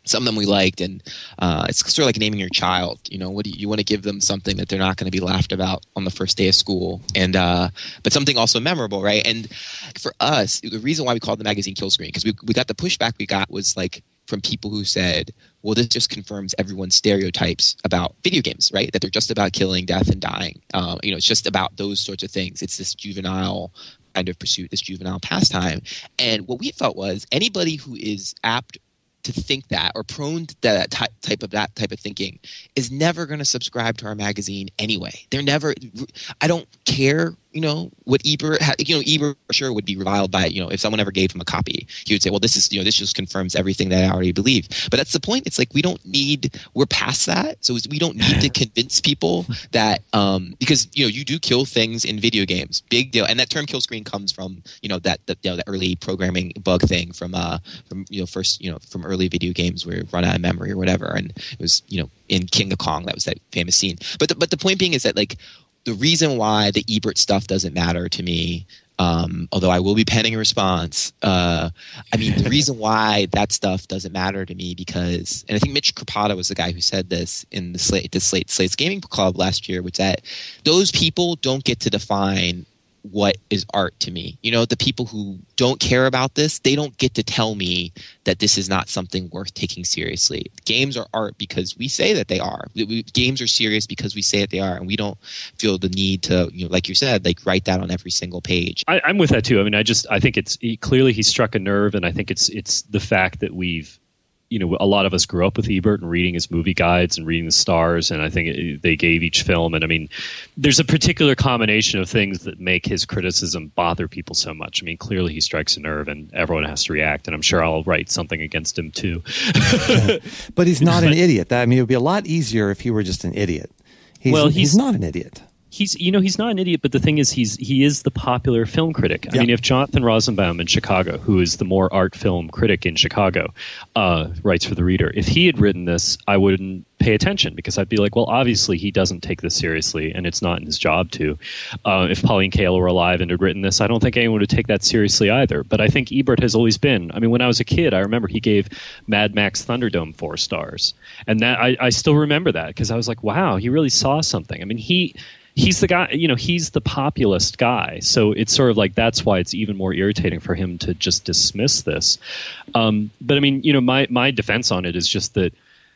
some of them we liked, and uh, it's sort of like naming your child. You know, what do you, you want to give them something that they're not going to be laughed about on the first day of school, and uh, but something also memorable, right? And for us, the reason why we called the magazine Kill Screen, because we we got the pushback we got was like from people who said, well, this just confirms everyone's stereotypes about video games, right? That they're just about killing, death, and dying. Uh, you know, it's just about those sorts of things. It's this juvenile kind of pursuit, this juvenile pastime. And what we felt was anybody who is apt to think that or prone to that type, type of that type of thinking is never going to subscribe to our magazine anyway. They're never. I don't care, you know, what Ebert. Ha, you know, Ebert for sure would be reviled by, you know, if someone ever gave him a copy, he would say, well, this is, you know, this just confirms everything that I already believe. But that's the point. It's like we don't need. We're past that, so we don't need to convince people that um, because you know you do kill things in video games, big deal. And that term "kill screen" comes from you know that the, you know, the early programming bug thing from uh from you know first you know from early video games where it run out of memory or whatever, and it was you know in King of Kong that was that famous scene. But the, but the point being is that like the reason why the Ebert stuff doesn't matter to me, um, although I will be penning a response, uh, I mean the reason why that stuff doesn't matter to me because, and I think Mitch Kripata was the guy who said this in the Slate the Slate Slate's Gaming Club last year, which that those people don't get to define what is art to me. You know, the people who don't care about this, they don't get to tell me that this is not something worth taking seriously. Games are art because we say that they are. We, games are serious because we say that they are, and we don't feel the need to, you know, like you said, like write that on every single page. I, I'm with that too. I mean, I just I think it's he, clearly he struck a nerve, and I think it's it's the fact that we've. You know, a lot of us grew up with Ebert and reading his movie guides and reading the stars, and I think it, they gave each film. And I mean, there's a particular combination of things that make his criticism bother people so much. I mean, clearly he strikes a nerve, and everyone has to react. And I'm sure I'll write something against him too. Yeah. But he's not an idiot. I mean, it would be a lot easier if he were just an idiot. He's, well, he's, he's not an idiot. He's, you know, he's not an idiot, but the thing is, he's he is the popular film critic. I yeah. mean, if Jonathan Rosenbaum in Chicago, who is the more art film critic in Chicago, uh, writes for The Reader, if he had written this, I wouldn't pay attention because I'd be like, well, obviously he doesn't take this seriously, and it's not in his job to. Uh, if Pauline Kael were alive and had written this, I don't think anyone would take that seriously either. But I think Ebert has always been. I mean, when I was a kid, I remember he gave Mad Max Thunderdome four stars, and that I, I still remember that because I was like, wow, he really saw something. I mean, he. He's the guy, you know, he's the populist guy. So it's sort of like that's why it's even more irritating for him to just dismiss this. Um, but I mean, you know, my, my defense on it is just that,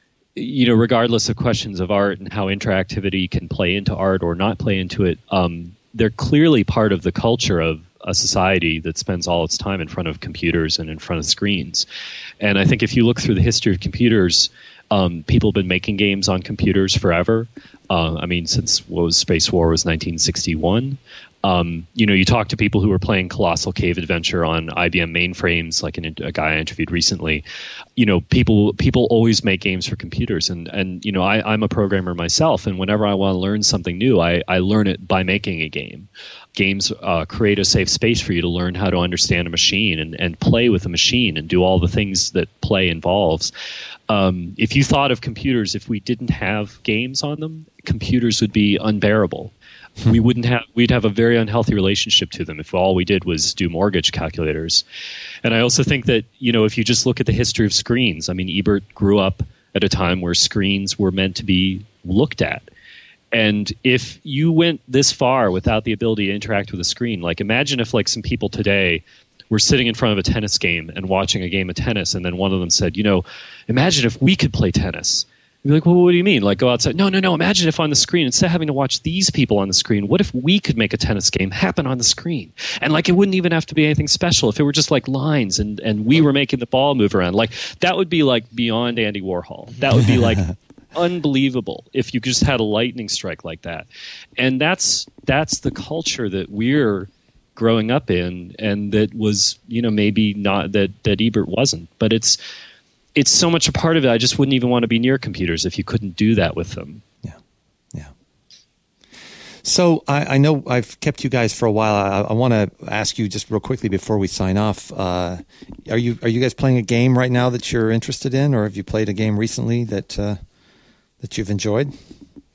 you know, regardless of questions of art and how interactivity can play into art or not play into it, um, they're clearly part of the culture of a society that spends all its time in front of computers and in front of screens. And I think if you look through the history of computers, um, people have been making games on computers forever. Uh, I mean, since what was Space War was nineteen sixty-one. Um, you know, you talk to people who were playing Colossal Cave Adventure on I B M mainframes, like an, a guy I interviewed recently. You know, people people always make games for computers, and and you know, I, I'm a programmer myself, and whenever I want to learn something new, I, I learn it by making a game. Games uh, create a safe space for you to learn how to understand a machine and, and play with a machine and do all the things that play involves. Um, if you thought of computers, if we didn't have games on them, computers would be unbearable. We wouldn't have. We'd have a very unhealthy relationship to them if all we did was do mortgage calculators. And I also think that, you know, if you just look at the history of screens, I mean, Ebert grew up at a time where screens were meant to be looked at. And if you went this far without the ability to interact with a screen, like imagine if like some people today were sitting in front of a tennis game and watching a game of tennis, and then one of them said, you know, imagine if we could play tennis. You'd be like, well, what do you mean? Like, go outside? No, no, no. Imagine if on the screen, instead of having to watch these people on the screen, what if we could make a tennis game happen on the screen? And like, it wouldn't even have to be anything special. If it were just like lines and, and we were making the ball move around, like that would be like beyond Andy Warhol. That would be like unbelievable if you just had a lightning strike like that. And that's that's the culture that we're growing up in, and that was, you know, maybe not that that Ebert wasn't, but it's it's so much a part of it. I just wouldn't even want to be near computers if you couldn't do that with them. Yeah, yeah. So I, I know I've kept you guys for a while. I, I want to ask you just real quickly before we sign off. Uh, are you are you guys playing a game right now that you're interested in, or have you played a game recently that uh, that you've enjoyed?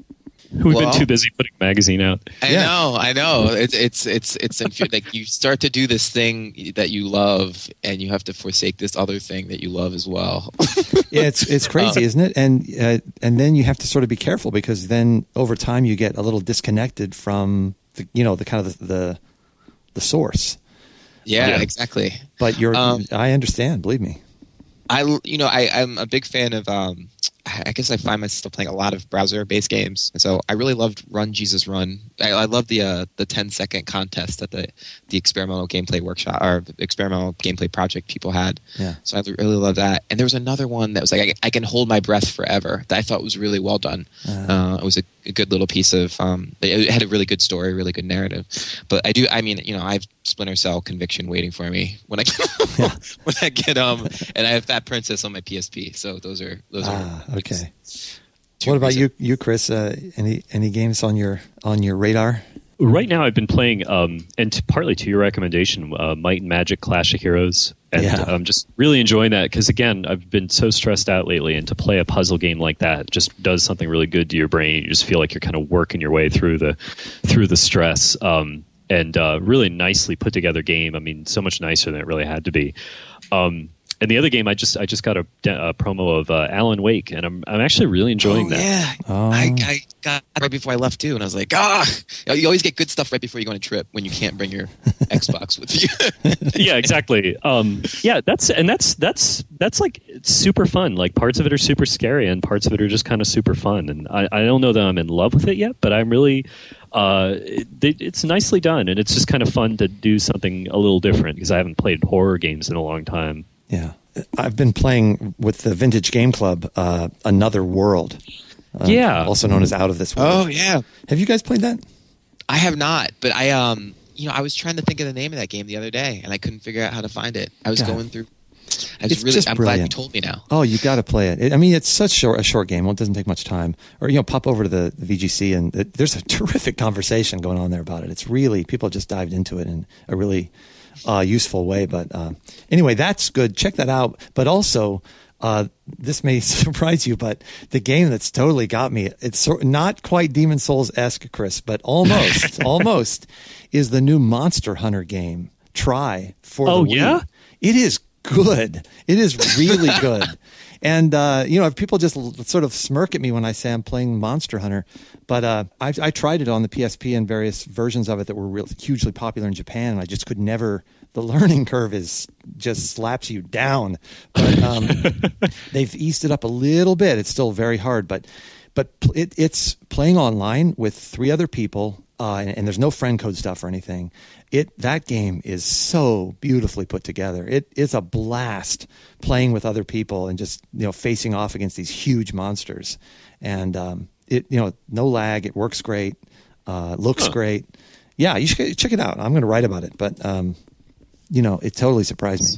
We've Well, been too busy putting a magazine out. I Yeah. know, I know. It's it's it's it's infu- like you start to do this thing that you love, and you have to forsake this other thing that you love as well. Yeah, it's it's crazy, isn't it? And uh, and then you have to sort of be careful because then over time you get a little disconnected from the you know the kind of the the, the source. Yeah, Yeah. exactly. But you're Um, I understand, believe me. I you know I I'm a big fan of um I guess I find myself playing a lot of browser-based games, and so I really loved Run Jesus Run. I, I love the uh, the ten second contest that the the experimental gameplay workshop or experimental gameplay project people had. Yeah. So I really love that. And there was another one that was like I, I can hold my breath forever that I thought was really well done. Uh-huh. Uh, it was a, a good little piece of um, it had a really good story, really good narrative. But I do, I mean, you know, I have Splinter Cell Conviction waiting for me when I get Yeah. when I get um, and I have Fat Princess on my P S P. So those are those are. Ah, okay. two What about reasons. you, you Chris? Uh, any any games on your on your radar? Right now, I've been playing, um, and to, partly to your recommendation, uh, Might and Magic Clash of Heroes. And Yeah. I'm just really enjoying that because, again, I've been so stressed out lately. And to play a puzzle game like that just does something really good to your brain. You just feel like you're kind of working your way through the through the stress. Um, and uh, really nicely put together game. I mean, so much nicer than it really had to be. Um, and the other game, I just I just got a, a promo of uh, Alan Wake, and I'm I'm actually really enjoying oh, that. Yeah, Oh. I, I got it right before I left too, and I was like, ah, you always get good stuff right before you go on a trip when you can't bring your Xbox with you. Yeah, exactly. Um, yeah, that's and that's that's that's like it's super fun. Like parts of it are super scary, and parts of it are just kind of super fun. And I, I don't know that I'm in love with it yet, but I'm really. Uh, it, it's nicely done, and it's just kind of fun to do something a little different because I haven't played horror games in a long time. Yeah, I've been playing with the Vintage Game Club, uh, Another World. Uh, Yeah. also known as Out of This World. Oh yeah, Have you guys played that? I have not, but I um, you know, I was trying to think of the name of that game the other day, and I couldn't figure out how to find it. I was Yeah. going through. I was It's really. just I'm glad you brilliant. told me now. Oh, you got to play it. it. I mean, it's such short, a short game. Well, it doesn't take much time. Or you know, pop over to the, the V G C, and it, there's a terrific conversation going on there about it. It's really people just dived into it in a really uh, useful way. But uh, anyway, that's good. Check that out. But also, uh, this may surprise you, but the game that's totally got me, it's sort not quite Demon Souls-esque, Chris, but almost, almost, is the new Monster Hunter game. Try for Oh, the Wii. yeah? It is good. It is really good. And, uh, you know, people just l- sort of smirk at me when I say I'm playing Monster Hunter. But uh, I, I tried it on the P S P and various versions of it that were real, hugely popular in Japan. And I just could never, the learning curve is just slaps you down. But um, they've eased it up a little bit. It's still very hard. But but pl- it, it's playing online with three other people. Uh, and, and there's no friend code stuff or anything. It that game is so beautifully put together. It is a blast playing with other people and just you know facing off against these huge monsters. And um, it you know no lag. It works great. Uh, looks Huh. great. Yeah, you should check it out. I'm going to write about it, but um, you know it totally surprised me.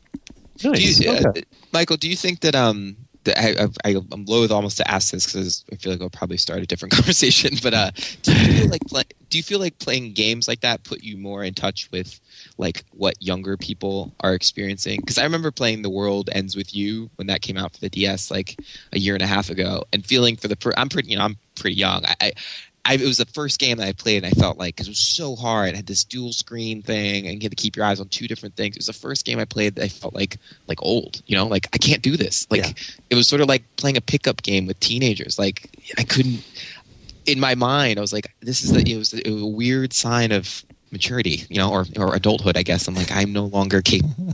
Do Nice. you, uh, Okay. Michael, do you think that um, that I, I, I'm loath almost to ask this because I feel like I'll probably start a different conversation. But uh, do you feel like play, do you feel like playing games like that put you more in touch with like what younger people are experiencing? Because I remember playing The World Ends with You when that came out for the D S like a year and a half ago, and feeling for the per- I'm pretty you know I'm pretty young. I, I I, it was the first game that I played, and I felt like, because it was so hard, it had this dual screen thing, and you had to keep your eyes on two different things. It was the first game I played that I felt like like old, you know, like I can't do this. Like Yeah. it was sort of like playing a pickup game with teenagers. Like I couldn't. In my mind, I was like, this is the, it was, it was a weird sign of maturity, you know, or or adulthood, I guess. I'm like, I'm no longer capable.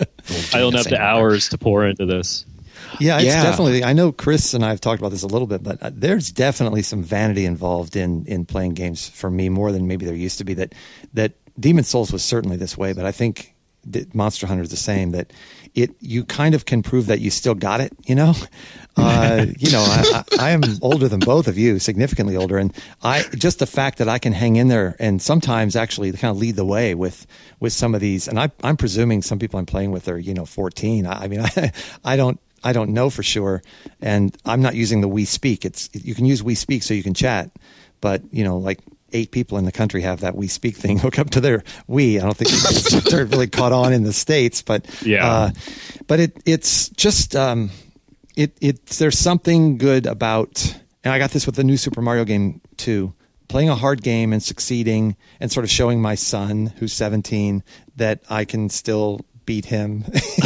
I don't have the hours to pour into this. Yeah, it's Yeah. definitely. I know Chris and I have talked about this a little bit, but uh, there's definitely some vanity involved in in playing games for me more than maybe there used to be. That that Demon Souls was certainly this way, but I think that Monster Hunter is the same. That it you kind of can prove that you still got it. You know, uh, you know, I, I, I am older than both of you, significantly older, and I just the fact that I can hang in there and sometimes actually kind of lead the way with with some of these. And I, I'm presuming some people I'm playing with are you know fourteen. I, I mean, I, I don't. I don't know for sure, and I'm not using the We Speak. It's you can use We Speak so you can chat, but you know, like eight people in the country have that We Speak thing hook up to their Wii. I don't think it's, they're really caught on in the States, but Yeah. uh, but it it's just um, it it there's something good about and I got this with the new Super Mario game too. Playing a hard game and succeeding and sort of showing my son, who's seventeen, that I can still beat him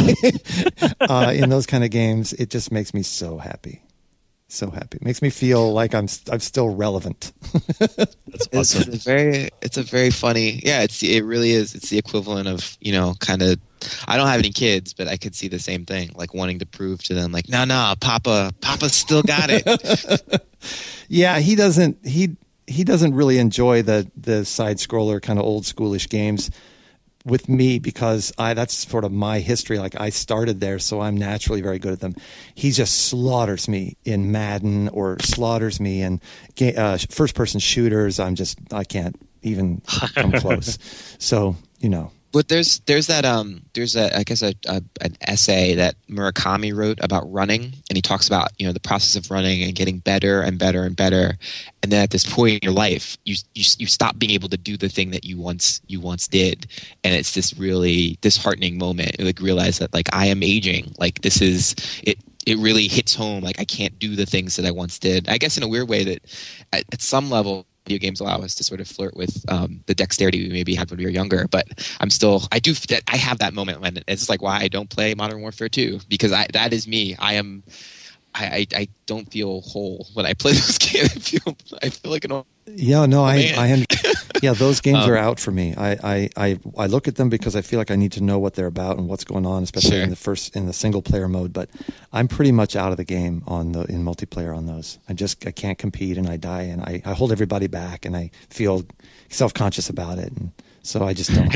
uh, in those kind of games, it just makes me so happy. So happy. It makes me feel like I'm I'm still relevant. That's awesome. It's a very it's a very funny. Yeah, it's it really is. It's the equivalent of, you know, kind of. I don't have any kids, but I could see the same thing, like wanting to prove to them, like, no, no, Papa, Papa still got it. Yeah, he doesn't. He he doesn't really enjoy the the side scroller kind of old schoolish games with me, because I that's sort of my history. Like, I started there, so I'm naturally very good at them. He just slaughters me in Madden, or slaughters me in uh, first person shooters. I'm just I can't even come close. So, you know. But there's there's that um there's a I guess a, a an essay that Murakami wrote about running, and he talks about, you know, the process of running and getting better and better and better, and then at this point in your life you you you stop being able to do the thing that you once you once did, and it's this really disheartening moment. You like realize that, like, I am aging. Like, this is it. It really hits home. Like, I can't do the things that I once did. I guess in a weird way that at, at some level, video games allow us to sort of flirt with um, the dexterity we maybe had when we were younger. But I'm still, I do, I have that moment when it's like why I don't play Modern Warfare two, because I, that is me. I am, I, I, I don't feel whole when I play those games. I feel, I feel like an old Yeah, no, I, man. I, am, yeah, those games Um, are out for me. I, I, I, I look at them because I feel like I need to know what they're about and what's going on, especially Sure. in the first, in the single player mode. But I'm pretty much out of the game on the, in multiplayer on those. I just, I can't compete, and I die, and I, I hold everybody back, and I feel self-conscious about it. And so I just don't.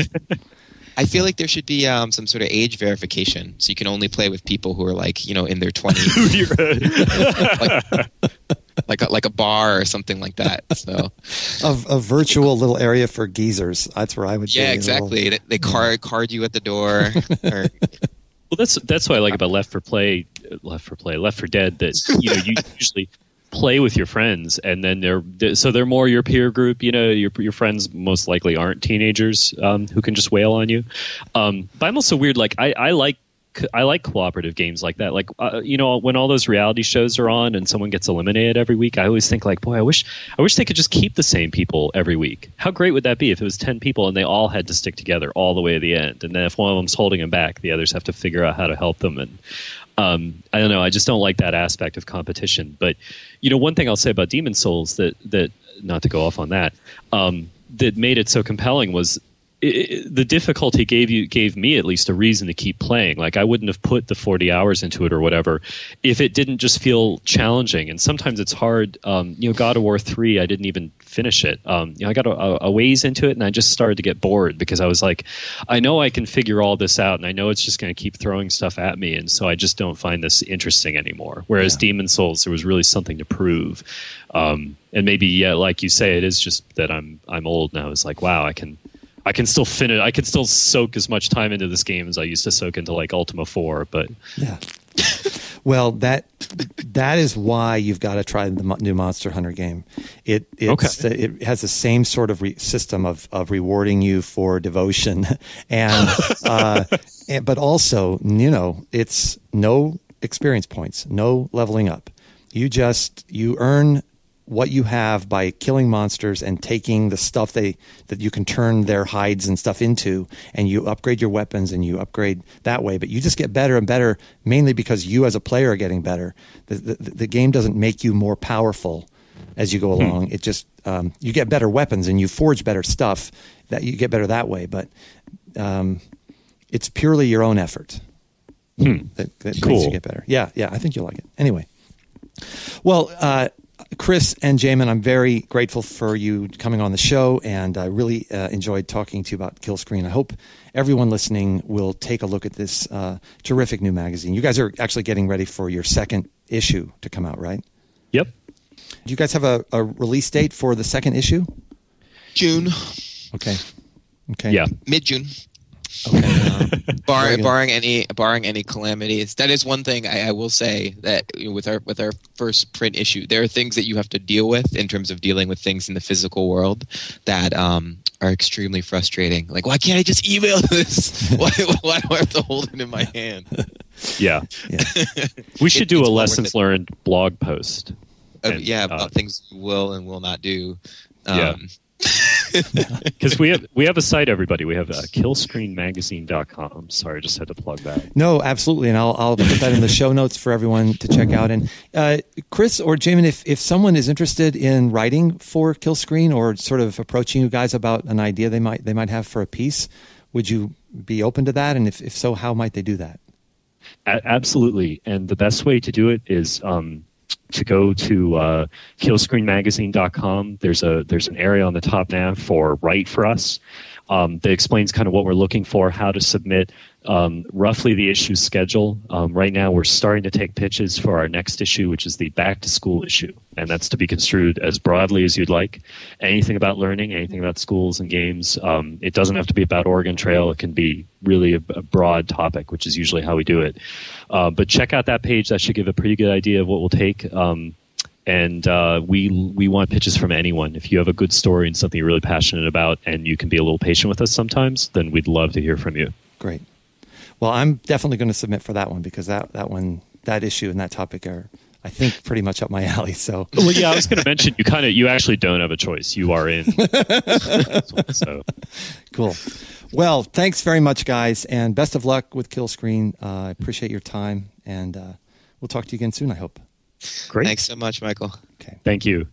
I feel like there should be um, some sort of age verification, so you can only play with people who are, like, you know, in their twenties, like, like a, like a bar or something like that. So, a, a virtual little area for geezers. That's where I would be. yeah, a exactly. little- They, they card card you at the door. Or, Well, that's that's what I like about Left four Play, Left four Play, Left four Dead. That, you know, you usually play with your friends, and then they're so they're more your peer group. You know, your your friends most likely aren't teenagers um, who can just wail on you. Um, but I'm also weird. Like I, I like. I like cooperative games like that. Like, uh, you know, when all those reality shows are on and someone gets eliminated every week, I always think, like, boy, I wish I wish they could just keep the same people every week. How great would that be if it was ten people and they all had to stick together all the way to the end? And then if one of them's holding them back, the others have to figure out how to help them. And um, I don't know. I just don't like that aspect of competition. But, you know, one thing I'll say about Demon's Souls that, that not to go off on that, um, that made it so compelling was It, the difficulty gave you gave me at least a reason to keep playing. Like, I wouldn't have put the forty hours into it or whatever if it didn't just feel challenging. And sometimes it's hard. Um, you know, God of War three, I didn't even finish it. Um, you know, I got a, a ways into it, and I just started to get bored because I was like, I know I can figure all this out, and I know it's just going to keep throwing stuff at me, and so I just don't find this interesting anymore. Whereas yeah. Demon's Souls, there was really something to prove. Um, and maybe, yeah, like you say, it is just that I'm I'm old now. It's like, wow, I can. I can still finish. I can still soak as much time into this game as I used to soak into, like, Ultima four. But yeah, well, that that is why you've got to try the new Monster Hunter game. It it's, okay. it has the same sort of re- system of of rewarding you for devotion, and, uh, and but also, you know, it's no experience points, no leveling up. You just you earn what you have by killing monsters and taking the stuff they that you can turn their hides and stuff into, and you upgrade your weapons and you upgrade that way. But you just get better and better, mainly because you as a player are getting better. The, the, the game doesn't make you more powerful as you go along. Hmm. It just um, you get better weapons and you forge better stuff. That you get better that way, but um, it's purely your own effort hmm. that, that cool. makes you get better. Yeah, yeah, I think you'll like it. Anyway, well. Uh, Chris and Jamin, I'm very grateful for you coming on the show, and I really uh, enjoyed talking to you about Kill Screen. I hope everyone listening will take a look at this uh, terrific new magazine. You guys are actually getting ready for your second issue to come out, right? Yep. Do you guys have a, a release date for the second issue? June. Okay. Okay. Yeah. Mid-June. Okay. Um, barring, barring any barring any calamities, that is one thing I, I will say that, you know, with our with our first print issue, there are things that you have to deal with in terms of dealing with things in the physical world that um, are extremely frustrating. Like, why can't I just email this? why, why do I have to hold it in my hand? Yeah, yeah. We should It, do it's a well lessons learned blog post uh, and, yeah, about uh, things you will and will not do. Um, yeah. Because we have we have a site, everybody. We have uh, kill screen magazine dot com. Sorry, I just had to plug that. No, absolutely, and I'll I'll put that in the show notes for everyone to check out. And uh, Chris or Jamin, if if someone is interested in writing for Killscreen or sort of approaching you guys about an idea they might they might have for a piece, would you be open to that? And if if so, how might they do that? A- absolutely, and the best way to do it is um, to go to uh, kill screen magazine dot com. There's a there's an area on the top nav for Write for Us um, that explains kind of what we're looking for, how to submit, um, roughly the issue schedule. Um, right now, we're starting to take pitches for our next issue, which is the back to school issue, and that's to be construed as broadly as you'd like. Anything about learning, anything about schools and games. Um, it doesn't have to be about Oregon Trail. It can be really a, a broad topic, which is usually how we do it. Uh, but check out that page. That should give a pretty good idea of what we'll take. Um, and uh, we we want pitches from anyone. If you have a good story and something you're really passionate about, and you can be a little patient with us sometimes, then we'd love to hear from you. Great. Well, I'm definitely going to submit for that one because that, that one, that issue and that topic are, I think, pretty much up my alley. So, well, yeah, I was going to mention you kind of you actually don't have a choice. You are in. So cool. Well, thanks very much, guys, and best of luck with Killscreen. Uh, I appreciate your time, and uh, we'll talk to you again soon, I hope. Great. Thanks so much, Michael. Okay. Thank you.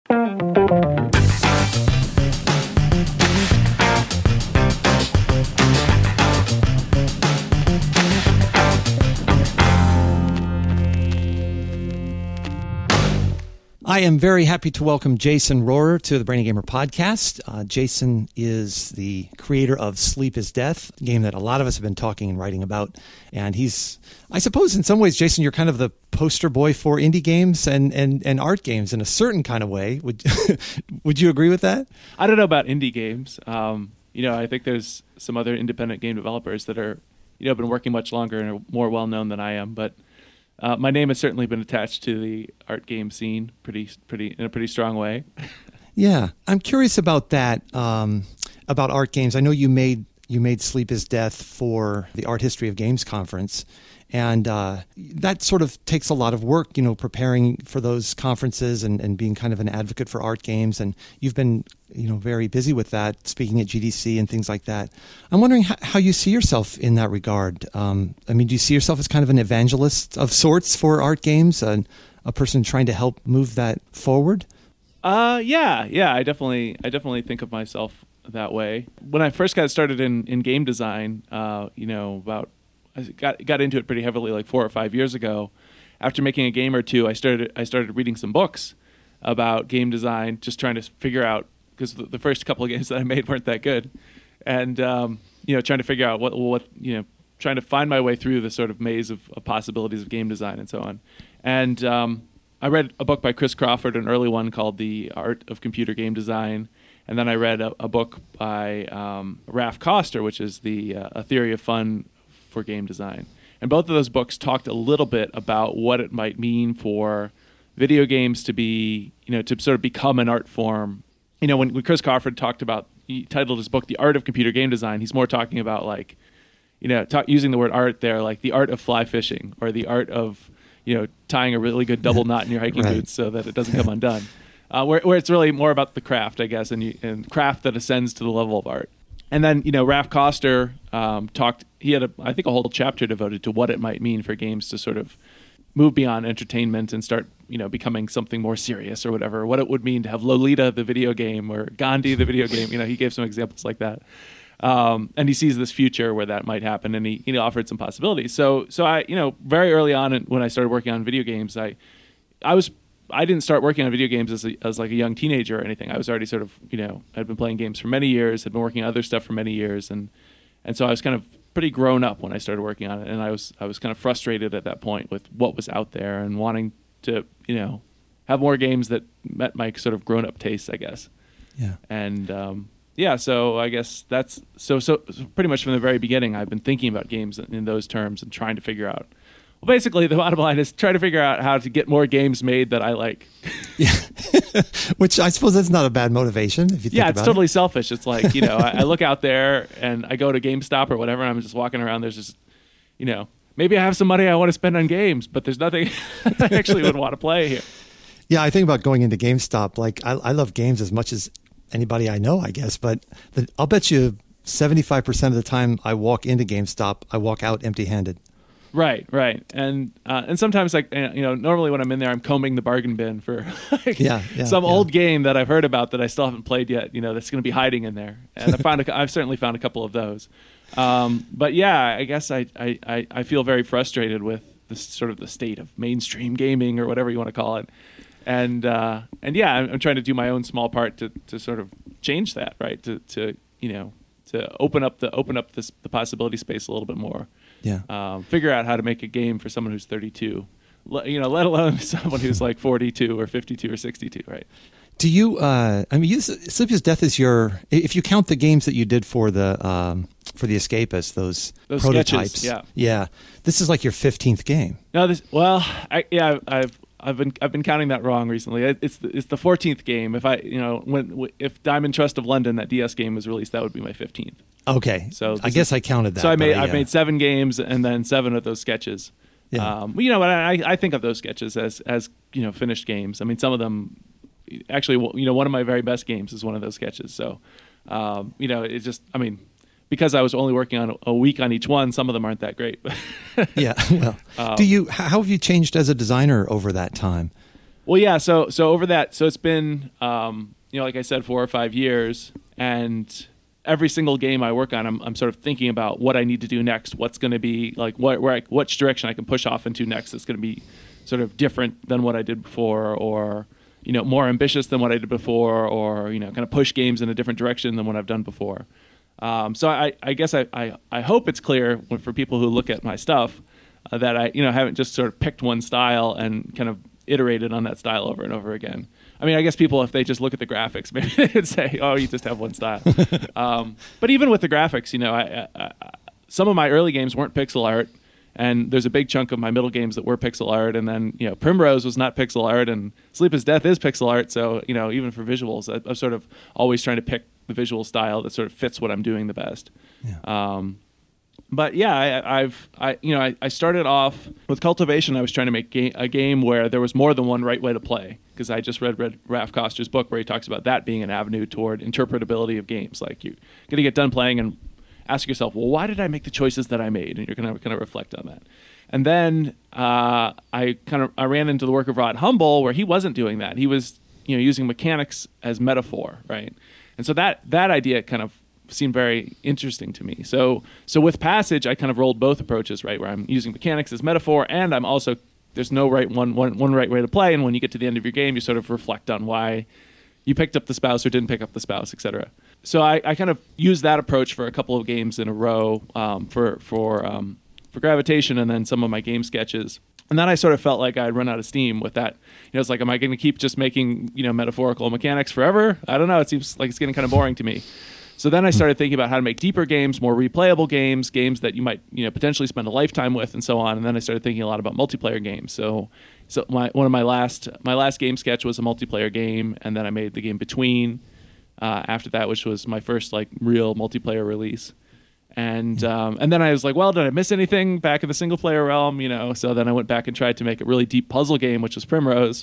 I am very happy to welcome Jason Rohrer to the Brainy Gamer podcast. Uh, Jason is the creator of Sleep is Death, a game that a lot of us have been talking and writing about. And he's, I suppose in some ways, Jason, you're kind of the poster boy for indie games and, and, and art games in a certain kind of way. Would would you agree with that? I don't know about indie games. Um, you know, I think there's some other independent game developers that are, you know, been working much longer and are more well-known than I am. But Uh, my name has certainly been attached to the art game scene pretty, pretty in a pretty strong way. Yeah, I'm curious about that. Um, about art games. I know you made you made Sleep is Death for the Art History of Games conference, and uh, that sort of takes a lot of work. You know, preparing for those conferences and, and being kind of an advocate for art games. And you've been, you know, very busy with that, speaking at G D C and things like that. I'm wondering how, how you see yourself in that regard. Um, I mean, do you see yourself as kind of an evangelist of sorts for art games, and a person trying to help move that forward? Uh, yeah, yeah. I definitely, I definitely think of myself that way. When I first got started in, in game design, uh, you know, about I got got into it pretty heavily like four or five years ago. After making a game or two, I started I started reading some books about game design, just trying to figure out, because the, the first couple of games that I made weren't that good, and um, you know, trying to figure out what what you know, trying to find my way through the sort of maze of, of possibilities of game design and so on. And um, I read a book by Chris Crawford, an early one called The Art of Computer Game Design, and then I read a, a book by um, Raph Koster, which is the uh, A Theory of Fun for Game Design. And both of those books talked a little bit about what it might mean for video games to be, you know, to sort of become an art form. You know, when, when Chris Crawford talked about, he titled his book The Art of Computer Game Design, he's more talking about like, you know, talk, using the word art there, like the art of fly fishing or the art of, you know, tying a really good double knot in your hiking Right. boots so that it doesn't come undone. Uh, where, where it's really more about the craft, I guess, and, you, and craft that ascends to the level of art. And then, you know, Raph Koster um, talked, he had, a, I think, a whole chapter devoted to what it might mean for games to sort of move beyond entertainment and start, you know, becoming something more serious or whatever, what it would mean to have Lolita, the video game, or Gandhi, the video game. You know, he gave some examples like that. Um, and he sees this future where that might happen, and he, he offered some possibilities. So, so I, you know, very early on when I started working on video games, I, I was, I didn't start working on video games as, a, as like a young teenager or anything. I was already sort of, you know, I'd been playing games for many years, had been working on other stuff for many years, and, and so I was kind of pretty grown up when I started working on it, and I was, I was kind of frustrated at that point with what was out there and wanting to, you know, have more games that met my sort of grown up tastes, I guess. Yeah. And, um, yeah, so I guess that's so, so so pretty much from the very beginning, I've been thinking about games in those terms and trying to figure out. Well, basically, the bottom line is try to figure out how to get more games made that I like. Yeah, which I suppose that's not a bad motivation if you think Yeah, about it's totally it. selfish. It's like, you know, I, I look out there and I go to GameStop or whatever, and I'm just walking around. There's just, you know, maybe I have some money I want to spend on games, but there's nothing I actually would want to play here. Yeah, I think about going into GameStop. Like, I, I love games as much as anybody I know, I guess. But the, I'll bet you seventy-five percent of the time I walk into GameStop, I walk out empty-handed. Right, right, and uh, and sometimes, like, you know, normally when I'm in there, I'm combing the bargain bin for like, yeah, yeah, some yeah. old game that I've heard about that I still haven't played yet. You know, that's going to be hiding in there, and I found a, I've certainly found a couple of those. Um, but yeah, I guess I, I, I feel very frustrated with this sort of the state of mainstream gaming or whatever you want to call it, and uh, and yeah, I'm, I'm trying to do my own small part to, to sort of change that, right? To to you know to open up the open up this the possibility space a little bit more. Yeah. Um, figure out how to make a game for someone who's thirty-two, L- you know, let alone someone who's like forty-two or fifty-two or sixty-two, right? Do you? Uh, I mean, you, Sleepless Death is your. If you count the games that you did for the um, for the Escapist, those, those prototypes, sketches, yeah, yeah, this is like your fifteenth game. No, this. Well, I, yeah, I've I've been I've been counting that wrong recently. It's the, it's the fourteenth game. If I you know when if Diamond Trust of London, that D S game, was released, that would be my fifteenth. Okay, so I guess is, I counted that. So I made I, I've uh, made seven games and then seven of those sketches. Yeah. Um, you know, I I think of those sketches as as you know finished games. I mean, some of them. Actually, you know, one of my very best games is one of those sketches. So, um, you know, it's just, I mean, because I was only working on a week on each one, some of them aren't that great. yeah. Well, um, do you? How have you changed as a designer over that time? Well, yeah. So, so over that, so it's been, um, you know, like I said, four or five years, and every single game I work on, I'm, I'm sort of thinking about what I need to do next. What's going to be like, what, where, I, which direction I can push off into next. That's going to be sort of different than what I did before, or you know, more ambitious than what I did before, or, you know, kind of push games in a different direction than what I've done before. Um, so I, I guess I, I, I hope it's clear for people who look at my stuff uh, that I, you know, haven't just sort of picked one style and kind of iterated on that style over and over again. I mean, I guess people, if they just look at the graphics, maybe they would say, oh, you just have one style. um, but even with the graphics, you know, I, I, I, some of my early games weren't pixel art. And there's a big chunk of my middle games that were pixel art, and then you know Primrose was not pixel art, and Sleepless Death is pixel art. So you know even for visuals, I, I'm sort of always trying to pick the visual style that sort of fits what I'm doing the best. Yeah. Um, but yeah, I, I've I you know I, I started off with Cultivation. I was trying to make ga- a game where there was more than one right way to play, because I just read, read Ralph Koster's book where he talks about that being an avenue toward interpretability of games. Like you're gonna get done playing and ask yourself, well, why did I make the choices that I made? And you're going to kind of reflect on that. And then uh, I kind of I ran into the work of Rod Humble, where he wasn't doing that. He was, you know, using mechanics as metaphor, right? And so that that idea kind of seemed very interesting to me. So so with Passage, I kind of rolled both approaches, right, where I'm using mechanics as metaphor, and I'm also there's no right one one one right way to play. And when you get to the end of your game, you sort of reflect on why you picked up the spouse or didn't pick up the spouse, et cetera. So I, I kind of used that approach for a couple of games in a row um, for for um, for Gravitation, and then some of my game sketches. And then I sort of felt like I'd run out of steam with that. You know, it's like, am I going to keep just making you know metaphorical mechanics forever? I don't know. It seems like it's getting kind of boring to me. So then I started thinking about how to make deeper games, more replayable games, games that you might you know potentially spend a lifetime with, and so on. And then I started thinking a lot about multiplayer games. So so my one of my last my last game sketch was a multiplayer game, and then I made the game Between. Uh, after that, which was my first like real multiplayer release, and um, and then I was like, well, did I miss anything back in the single player realm? You know, so then I went back and tried to make a really deep puzzle game, which was Primrose,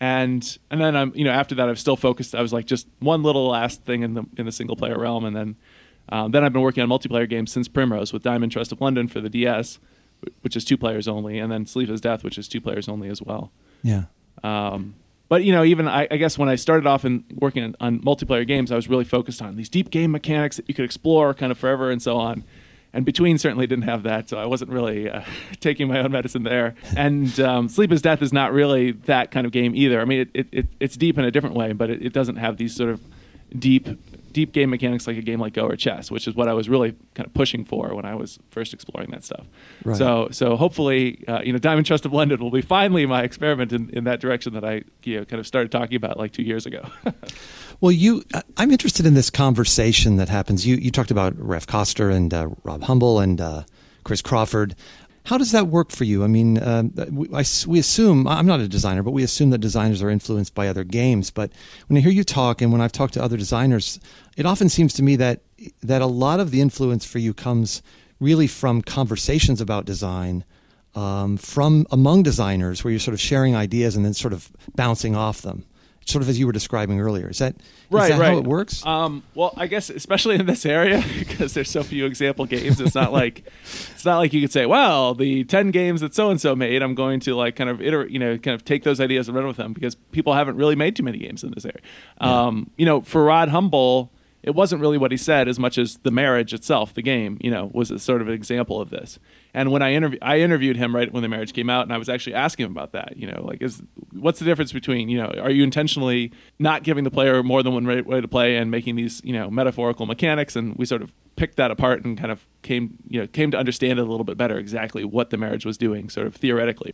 and and then I'm you know after that I've still focused. I was like just one little last thing in the in the single player realm, and then um, then I've been working on multiplayer games since Primrose with Diamond Trust of London for the D S, which is two players only, and then Sleepless Death, which is two players only as well. Yeah. Um, But, you know, even I, I guess when I started off in working on, on multiplayer games, I was really focused on these deep game mechanics that you could explore kind of forever and so on. And Between certainly didn't have that, so I wasn't really uh, taking my own medicine there. And um, Sleepless Death is not really that kind of game either. I mean, it, it, it it's deep in a different way, but it, it doesn't have these sort of deep deep game mechanics like a game like Go or chess, which is what I was really kind of pushing for when I was first exploring that stuff. Right. So so hopefully, uh, you know, Diamond Trust of London will be finally my experiment in, in that direction that I you know kind of started talking about like two years ago. Well, you, I'm interested in this conversation that happens. You you talked about Ralph Koster and uh, Rob Humble and uh, Chris Crawford. How does that work for you? I mean, uh, we, I, we assume, I'm not a designer, but we assume that designers are influenced by other games. But when I hear you talk and when I've talked to other designers, it often seems to me that that a lot of the influence for you comes really from conversations about design um, from among designers, where you're sort of sharing ideas and then sort of bouncing off them, sort of as you were describing earlier. Is that, right, is that right. how it works? Um, well, I guess especially in this area, because there's so few example games, it's not like it's not like you could say, well, the ten games that so and so made, I'm going to like kind of iterate, you know, kind of take those ideas and run with them, because people haven't really made too many games in this area. Yeah. Um, you know, for Rod Humble, it wasn't really what he said as much as the marriage itself, the game, you know, was a sort of an example of this. And when I interview, I interviewed him right when the marriage came out, and I was actually asking him about that. You know, like, is what's the difference between, you know, are you intentionally not giving the player more than one way to play and making these, you know, metaphorical mechanics? And we sort of picked that apart and kind of came, you know, came to understand it a little bit better exactly what the marriage was doing, sort of theoretically.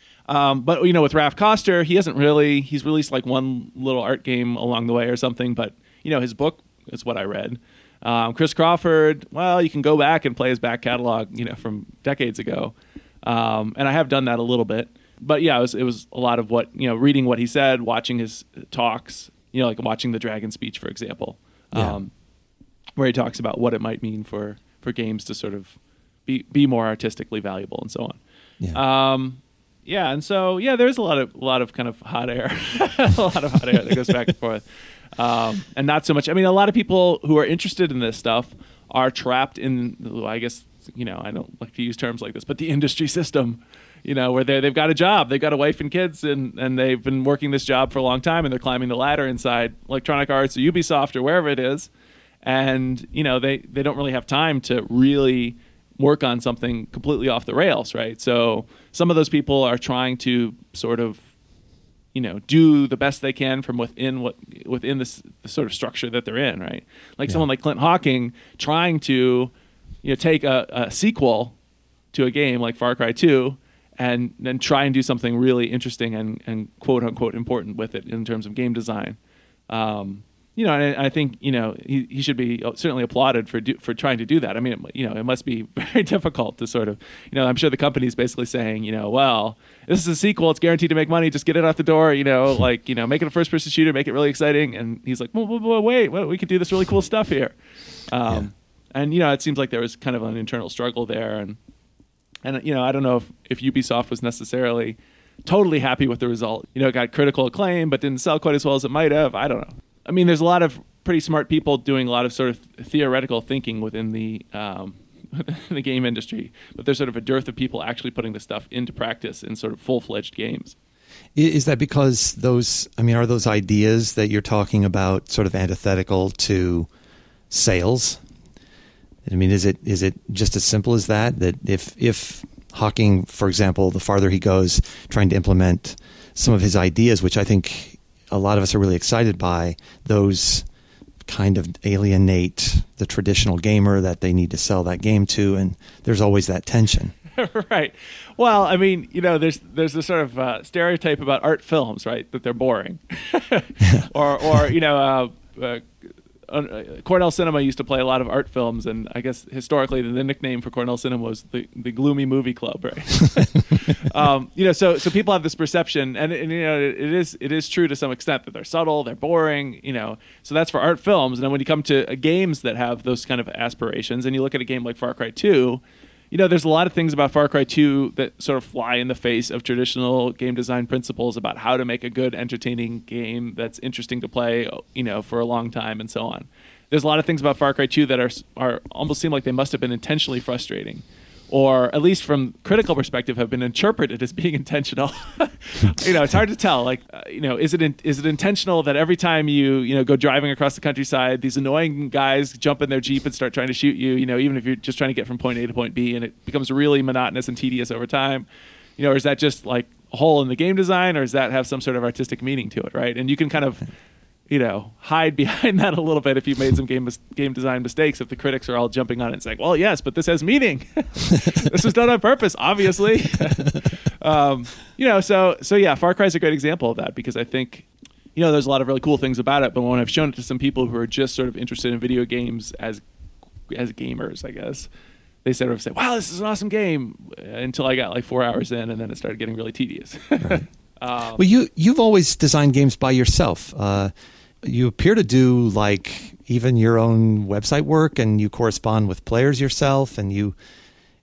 Um, but you know, with Raph Koster, he hasn't really. He's released like one little art game along the way or something, but you know, his book is what I read. Um, Chris Crawford, well, you can go back and play his back catalog, you know, from decades ago. Um, and I have done that a little bit. But yeah, it was, it was a lot of what, you know, reading what he said, watching his talks, you know, like watching the Dragon speech, for example, yeah. um, where he talks about what it might mean for, for games to sort of be, be more artistically valuable and so on. Yeah. Um, yeah. And so, yeah, there's a lot of, a lot of kind of hot air, a lot of hot air that goes back and forth. Um, and not so much. I mean, a lot of people who are interested in this stuff are trapped in, I guess, you know, I don't like to use terms like this, but the industry system, you know, where they they've got a job, they've got a wife and kids, and, and they've been working this job for a long time, and they're climbing the ladder inside Electronic Arts or Ubisoft or wherever it is. And, you know, they, they don't really have time to really work on something completely off the rails, right? So some of those people are trying to sort of, you know, do the best they can from within what within this the sort of structure that they're in, right? Like yeah. someone like Clint Hawking trying to, you know, take a, a sequel to a game like Far Cry two and then try and do something really interesting and, and quote unquote important with it in terms of game design. Um, you know, and I, I think, you know, he, he should be certainly applauded for do, for trying to do that. I mean, it, you know, it must be very difficult to sort of, you know, I'm sure the company's basically saying, you know, well, this is a sequel, it's guaranteed to make money, just get it out the door, you know, like, you know, make it a first-person shooter, make it really exciting. And he's like, whoa, whoa, whoa, wait, well, we could do this really cool stuff here. Um, yeah. And, you know, it seems like there was kind of an internal struggle there. And, and you know, I don't know if, if Ubisoft was necessarily totally happy with the result. You know, it got critical acclaim, but didn't sell quite as well as it might have. I don't know. I mean, there's a lot of pretty smart people doing a lot of sort of theoretical thinking within the um, the game industry, but there's sort of a dearth of people actually putting this stuff into practice in sort of full-fledged games. Is that because those, I mean, are those ideas that you're talking about sort of antithetical to sales? I mean, is it is it just as simple as that? That if if Hawking, for example, the farther he goes trying to implement some of his ideas, which I think a lot of us are really excited by, those kind of alienate the traditional gamer that they need to sell that game to, and there's always that tension. Right. Well, I mean, you know, there's there's this sort of uh, stereotype about art films, right, that they're boring, or or you know, uh, uh, uh, Cornell Cinema used to play a lot of art films, and I guess historically the, the nickname for Cornell Cinema was the, the Gloomy Movie Club, right? um, you know, so so people have this perception, and, and you know, it, it is it is true to some extent that they're subtle, they're boring, you know. So that's for art films, and then when you come to uh, games that have those kind of aspirations, and you look at a game like Far Cry two. You know, there's a lot of things about Far Cry two that sort of fly in the face of traditional game design principles about how to make a good, entertaining game that's interesting to play, you know, for a long time and so on. There's a lot of things about Far Cry two that are are almost seem like they must have been intentionally frustrating, or at least from critical perspective have been interpreted as being intentional. You know, it's hard to tell. Like, uh, you know, is it in, is it intentional that every time you you know go driving across the countryside, these annoying guys jump in their Jeep and start trying to shoot you? You know, even if you're just trying to get from point A to point B, and it becomes really monotonous and tedious over time. You know, or is that just like a hole in the game design, or does that have some sort of artistic meaning to it, right? And you can kind of, you know, hide behind that a little bit if you've made some game game design mistakes. If the critics are all jumping on it and saying, "Well, yes, but this has meaning. This was done on purpose, obviously." um, you know, so so yeah, Far Cry is a great example of that, because I think, you know, there's a lot of really cool things about it. But when I've shown it to some people who are just sort of interested in video games as as gamers, I guess, they sort of say, "Wow, this is an awesome game," until I got like four hours in, and then it started getting really tedious. Right. um, well, you you've always designed games by yourself. Uh, You appear to do like even your own website work, and you correspond with players yourself, and you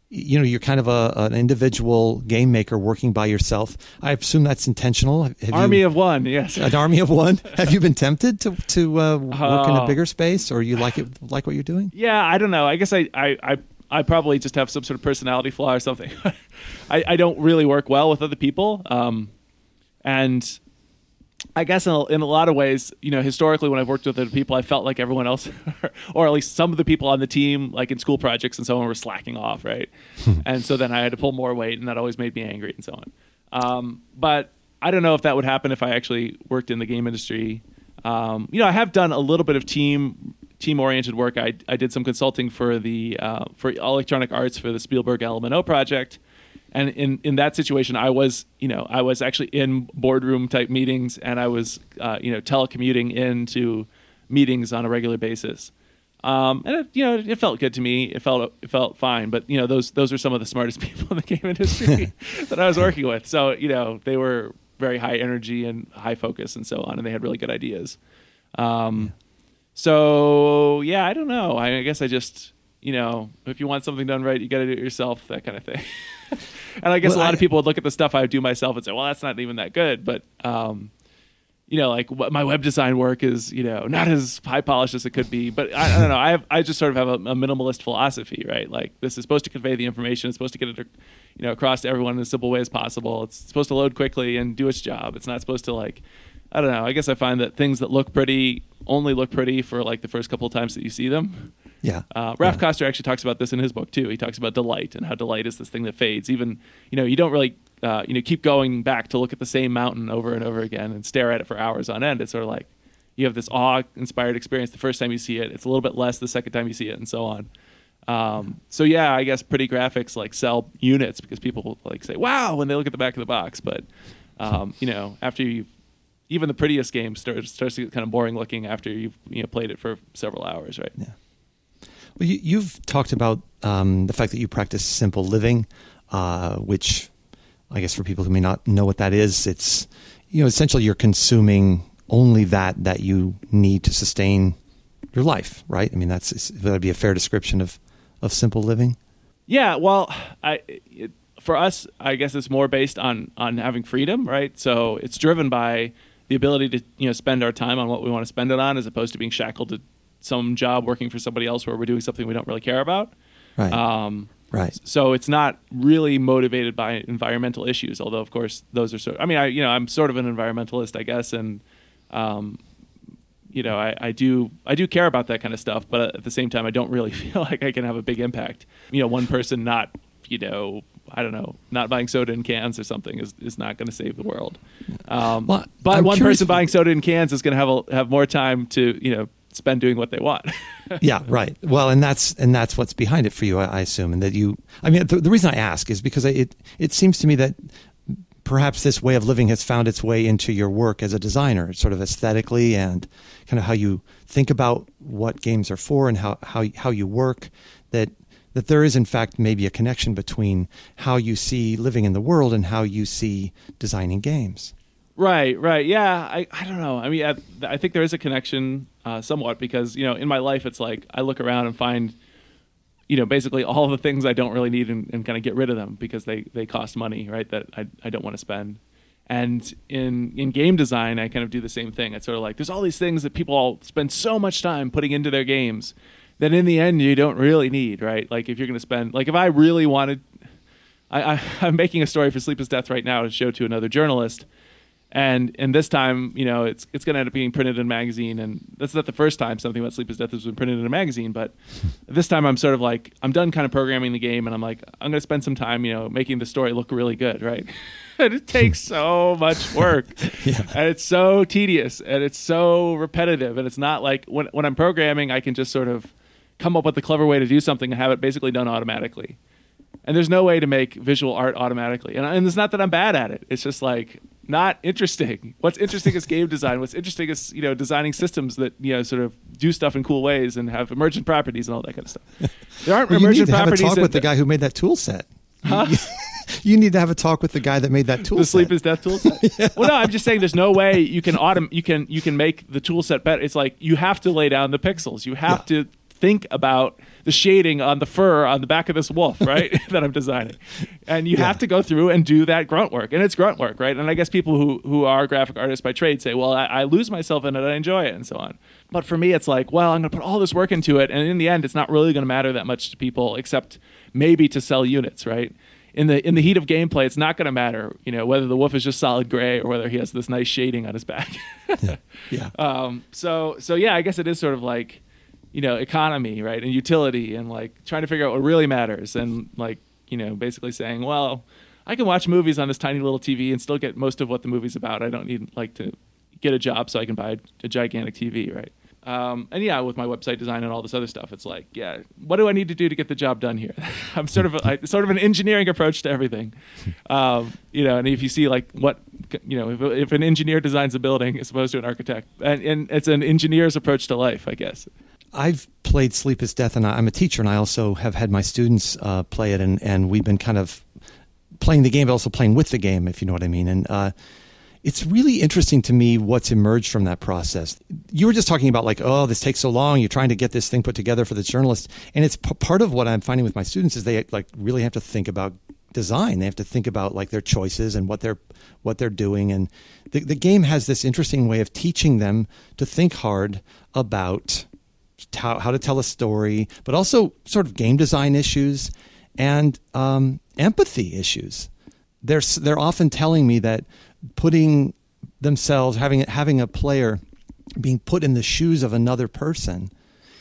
you know, you're kind of a, an individual game maker working by yourself. I assume that's intentional. Have army you, of one, yes. An army of one. Have you been tempted to to uh, work uh, in a bigger space, or you like it, like what you're doing? Yeah, I don't know. I guess I, I, I, I probably just have some sort of personality flaw or something. I, I don't really work well with other people. Um, and I guess in a, in a lot of ways, you know, historically when I've worked with other people, I felt like everyone else, or at least some of the people on the team, like in school projects and so on, were slacking off, right? And so then I had to pull more weight, and that always made me angry and so on. Um, but I don't know if that would happen if I actually worked in the game industry. Um, you know, I have done a little bit of team team-oriented work. I, I did some consulting for the uh, for Electronic Arts for the Spielberg L M N O project. And in, in that situation, I was, you know, I was actually in boardroom type meetings, and I was, uh, you know, telecommuting into meetings on a regular basis. Um, and it, you know, it felt good to me. It felt it felt fine. But you know, those those were some of the smartest people in the game industry that I was working with. So you know, they were very high energy and high focus and so on, and they had really good ideas. Um, so yeah, I don't know. I, I guess I just, you know, if you want something done right, you got to do it yourself. That kind of thing. And I guess well, a lot I, of people would look at the stuff I do myself and say, well, that's not even that good. But, um, you know, like what my web design work is, you know, not as high polished as it could be. But I, I don't know. I have, I just sort of have a, a minimalist philosophy, right? Like this is supposed to convey the information. It's supposed to get it, you know, across to everyone in as simple way as possible. It's supposed to load quickly and do its job. It's not supposed to like, I don't know. I guess I find that things that look pretty only look pretty for like the first couple of times that you see them. Yeah. Uh, Ralph yeah. Koster actually talks about this in his book too. He talks about delight and how delight is this thing that fades. Even, you know, you don't really, uh, you know, keep going back to look at the same mountain over and over again and stare at it for hours on end. It's sort of like you have this awe-inspired experience the first time you see it. It's a little bit less the second time you see it, and so on. Um, so yeah, I guess pretty graphics like sell units because people like say, "Wow," when they look at the back of the box. But um, you know, after you, even the prettiest game starts starts to get kind of boring looking after you've you know played it for several hours, right? Yeah. Well, you, you've talked about um, the fact that you practice simple living, uh, which I guess for people who may not know what that is, it's, you know, essentially you're consuming only that that you need to sustain your life, right? I mean, that's that would be a fair description of, of simple living. Yeah, well, I it, for us, I guess it's more based on on having freedom, right? So it's driven by the ability to you know spend our time on what we want to spend it on, as opposed to being shackled to some job working for somebody else where we're doing something we don't really care about. Right. Um, right. So it's not really motivated by environmental issues, although of course those are sort of, I mean, I, you know, I'm sort of an environmentalist, I guess. And, um, you know, I, I do, I do care about that kind of stuff, but at the same time, I don't really feel like I can have a big impact. You know, one person not, you know, I don't know, not buying soda in cans or something is, is not going to save the world. Um, well, but I'm one curious- person buying soda in cans is going to have a, have more time to, you know, spend doing what they want. Yeah, right. Well, and that's and that's what's behind it for you, I, I assume, and that you. I mean, the, the reason I ask is because it it seems to me that perhaps this way of living has found its way into your work as a designer, sort of aesthetically and kind of how you think about what games are for and how how how you work. That that there is in fact maybe a connection between how you see living in the world and how you see designing games. Right, right. Yeah, I, I don't know. I mean, I, I think there is a connection uh, somewhat because, you know, in my life, it's like I look around and find, you know, basically all the things I don't really need and, and kind of get rid of them because they, they cost money, right, that I, I don't want to spend. And in, in game design, I kind of do the same thing. It's sort of like there's all these things that people all spend so much time putting into their games that in the end you don't really need, right? Like if you're going to spend, like if I really wanted, I, I, I'm making a story for Sleep is Death right now to show to another journalist. And and this time, you know, it's it's going to end up being printed in a magazine. And that's not the first time something about Sleep is Death has been printed in a magazine. But this time I'm sort of like, I'm done kind of programming the game. And I'm like, I'm going to spend some time, you know, making the story look really good, right? And it takes so much work. Yeah. And it's so tedious. And it's so repetitive. And it's not like when when I'm programming, I can just sort of come up with a clever way to do something and have it basically done automatically. And there's no way to make visual art automatically. And, and it's not that I'm bad at it. It's just like not interesting. What's interesting is game design. What's interesting is, you know, designing systems that, you know, sort of do stuff in cool ways and have emergent properties and all that kind of stuff. There aren't well, emergent you need to properties. Have a talk that, with the guy who made that tool set. Huh? You, you need to have a talk with the guy that made that tool the set. The Sleep is Death tool set. Yeah. Well, no, I'm just saying there's no way you can autom- you can you can make the tool set better. It's like you have to lay down the pixels. You have yeah. to think about the shading on the fur on the back of this wolf, right? that I'm designing. And you yeah. have to go through and do that grunt work. And it's grunt work, right? And I guess people who, who are graphic artists by trade say, well, I, I lose myself in it, I enjoy it, and so on. But for me, it's like, well, I'm going to put all this work into it, and in the end, it's not really going to matter that much to people, except maybe to sell units, right? In the in the heat of gameplay, it's not going to matter, you know, whether the wolf is just solid gray or whether he has this nice shading on his back. yeah. yeah. Um. So so yeah, I guess it is sort of like, you know, economy, right, and utility, and like trying to figure out what really matters, and like, you know, basically saying, well, I can watch movies on this tiny little T V and still get most of what the movie's about. I don't need like to get a job so I can buy a, a gigantic T V, right? Um, and yeah, with my website design and all this other stuff, it's like, yeah, what do I need to do to get the job done here? I'm sort of a, I, sort of an engineering approach to everything, um, you know. And if you see like what, you know, if, if an engineer designs a building as opposed to an architect, and, and it's an engineer's approach to life, I guess. I've played Sleep is Death, and I'm a teacher, and I also have had my students uh, play it, and, and we've been kind of playing the game, but also playing with the game, if you know what I mean. And uh, it's really interesting to me what's emerged from that process. You were just talking about like, oh, this takes so long. You're trying to get this thing put together for the journalist. And it's p- part of what I'm finding with my students is they like really have to think about design. They have to think about like their choices and what they're what they're doing. And the, the game has this interesting way of teaching them to think hard about how, how to tell a story, but also sort of game design issues and um, empathy issues. They're they're often telling me that putting themselves, having having a player being put in the shoes of another person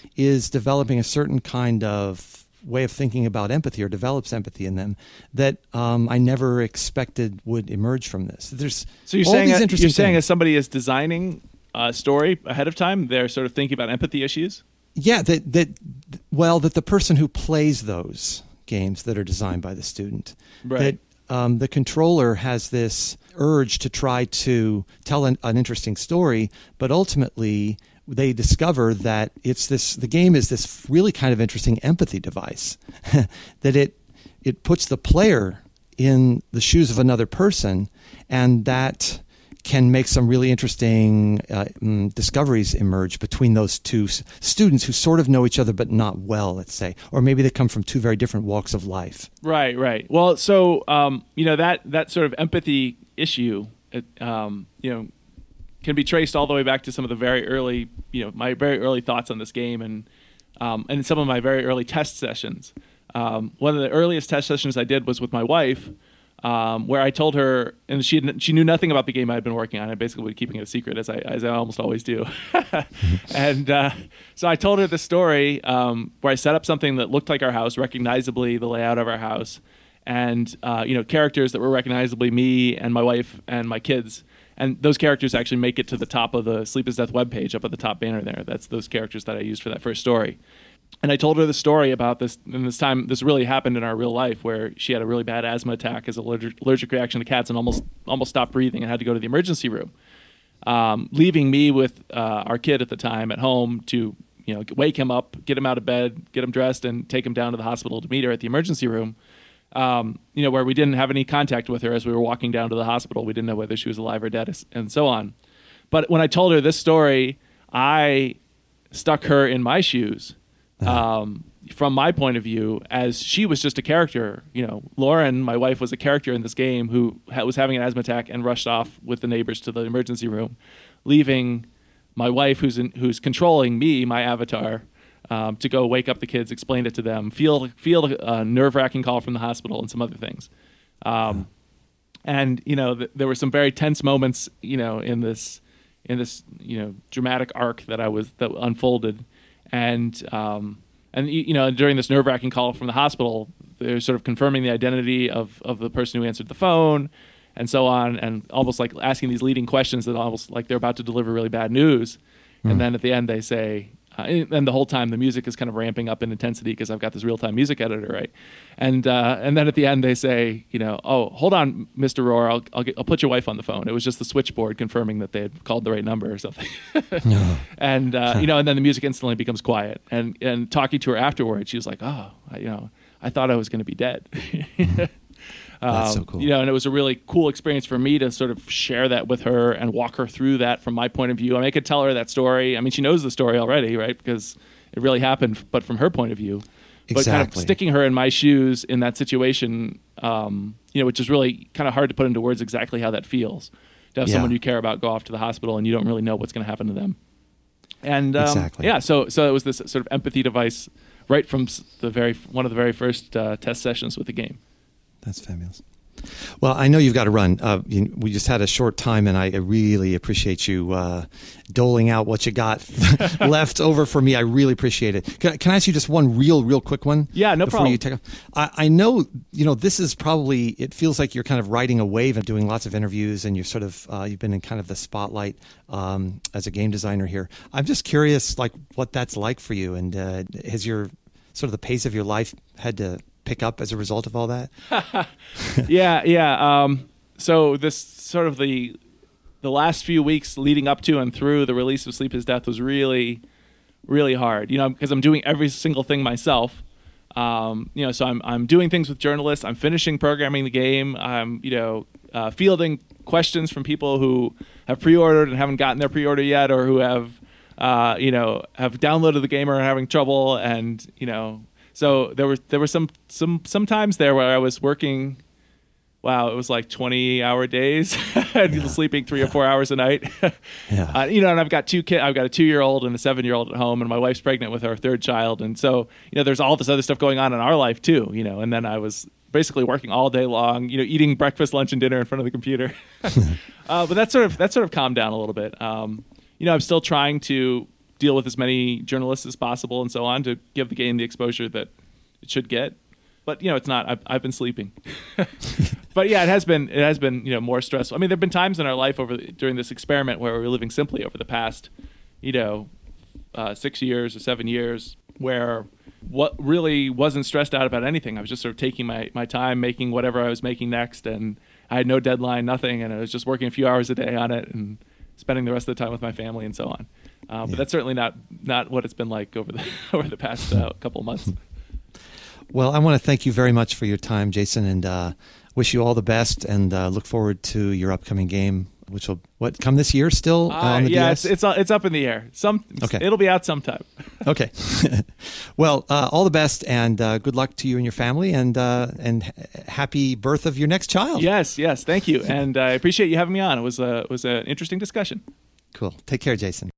is developing a certain kind of way of thinking about empathy, or develops empathy in them that um, I never expected would emerge from this. There's so you're all saying these a, interesting you're saying things. as somebody is designing a story ahead of time, they're sort of thinking about empathy issues. Yeah, that that well, that the person who plays those games that are designed by the student, right. that um, the controller has this urge to try to tell an, an interesting story, but ultimately they discover that it's this the game is this really kind of interesting empathy device that it it puts the player in the shoes of another person, and that can make some really interesting uh, mm, discoveries emerge between those two s- students who sort of know each other but not well, let's say, or maybe they come from two very different walks of life. Right, right. Well, so um, you know that that sort of empathy issue, it, um, you know, can be traced all the way back to some of the very early, you know, my very early thoughts on this game, and um, and some of my very early test sessions. Um, one of the earliest test sessions I did was with my wife, um, where I told her, and she she knew nothing about the game I had been working on. I basically was keeping it a secret, as I as I almost always do. and uh, so I told her the story um, where I set up something that looked like our house, recognizably the layout of our house, and uh, you know, characters that were recognizably me and my wife and my kids. And those characters actually make it to the top of the Sleep is Death webpage, up at the top banner there. That's those characters that I used for that first story. And I told her the story about this, and this time, this really happened in our real life, where she had a really bad asthma attack as an allergic, allergic reaction to cats, and almost almost stopped breathing and had to go to the emergency room, um, leaving me with uh, our kid at the time at home to, you know, wake him up, get him out of bed, get him dressed, and take him down to the hospital to meet her at the emergency room. Um, you know, where we didn't have any contact with her as we were walking down to the hospital. We didn't know whether she was alive or dead, and so on. But when I told her this story, I stuck her in my shoes. Um, from my point of view, as she was just a character. You know, Lauren, my wife, was a character in this game who ha- was having an asthma attack and rushed off with the neighbors to the emergency room, leaving my wife, who's in, who's controlling me, my avatar, um, to go wake up the kids, explain it to them, field field a nerve-wracking call from the hospital, and some other things. Um, and you know, th- there were some very tense moments, you know, in this in this you know dramatic arc that I was that unfolded. And um, and you know, during this nerve-wracking call from the hospital, they're sort of confirming the identity of, of the person who answered the phone, and so on, and almost like asking these leading questions that almost like they're about to deliver really bad news. Mm. And then at the end, they say, uh, and the whole time the music is kind of ramping up in intensity because I've got this real-time music editor, right? And uh, and then at the end, they say, you know, oh, hold on, Mister Rohr, I'll I'll, get, I'll put your wife on the phone. It was just the switchboard confirming that they had called the right number or something. No. And uh, you know, and then the music instantly becomes quiet. And and talking to her afterwards, she was like, oh, I, you know, I thought I was going to be dead. Mm. That's um, so cool. You know, and it was a really cool experience for me to sort of share that with her and walk her through that from my point of view. I mean, I could tell her that story. I mean, she knows the story already, right? Because it really happened, but from her point of view. But Exactly. kind of sticking her in my shoes in that situation, um, you know, which is really kind of hard to put into words exactly how that feels. To have Yeah. someone you care about go off to the hospital and you don't really know what's going to happen to them. And um, Exactly. yeah, so so it was this sort of empathy device right from s- the very one of the very first uh, test sessions with the game. That's fabulous. Well, I know you've got to run. Uh, you, we just had a short time, and I really appreciate you uh, doling out what you got left over for me. I really appreciate it. Can, I- can I ask you just one real, real quick one? Yeah, no before problem. you take off? I, I know, you know, this is probably, it feels like you're kind of riding a wave and doing lots of interviews, and you're sort of, uh, you've been in kind of the spotlight um, as a game designer here. I'm just curious, like, what that's like for you, and uh, has your, sort of the pace of your life had to pick up as a result of all that? yeah, yeah. Um, so this sort of the the last few weeks leading up to and through the release of Sleep Is Death was really, really hard. You know, because I'm doing every single thing myself. Um, you know, so I'm I'm doing things with journalists. I'm finishing programming the game. I'm you know uh, fielding questions from people who have pre-ordered and haven't gotten their pre-order yet, or who have uh, you know have downloaded the game or are having trouble, and you know. So there were there were some some some times there where I was working, wow, it was like twenty hour days, and Yeah. sleeping three or four hours a night. Yeah. uh, you know, and I've got two kids. I've got a two year old and a seven year old at home, and my wife's pregnant with our third child, and so you know, there's all this other stuff going on in our life too. You know, and then I was basically working all day long. You know, eating breakfast, lunch, and dinner in front of the computer. uh, but that sort of that sort of calmed down a little bit. Um, you know, I'm still trying to deal with as many journalists as possible and so on to give the game the exposure that it should get. But you know, it's not. I've, I've been sleeping. But yeah, it has been. It has been you know more stressful. I mean, there've been times in our life over the, during this experiment where we were living simply over the past, you know, uh, six years or seven years, where what really wasn't stressed out about anything. I was just sort of taking my my time, making whatever I was making next, and I had no deadline, nothing, and I was just working a few hours a day on it and spending the rest of the time with my family and so on. Uh, but Yeah. that's certainly not not what it's been like over the over the past uh, couple of months. Well, I want to thank you very much for your time, Jason, and uh, wish you all the best, and uh, look forward to your upcoming game, which will what come this year still uh, Uh, on the yeah, D it's, S? it's it's up in the air. Some Okay. It'll be out sometime. Okay. Well, uh, all the best, and uh, good luck to you and your family, and uh, and h- happy birth of your next child. Yes, yes, thank you, and I appreciate you having me on. It was a it was an interesting discussion. Cool. Take care, Jason.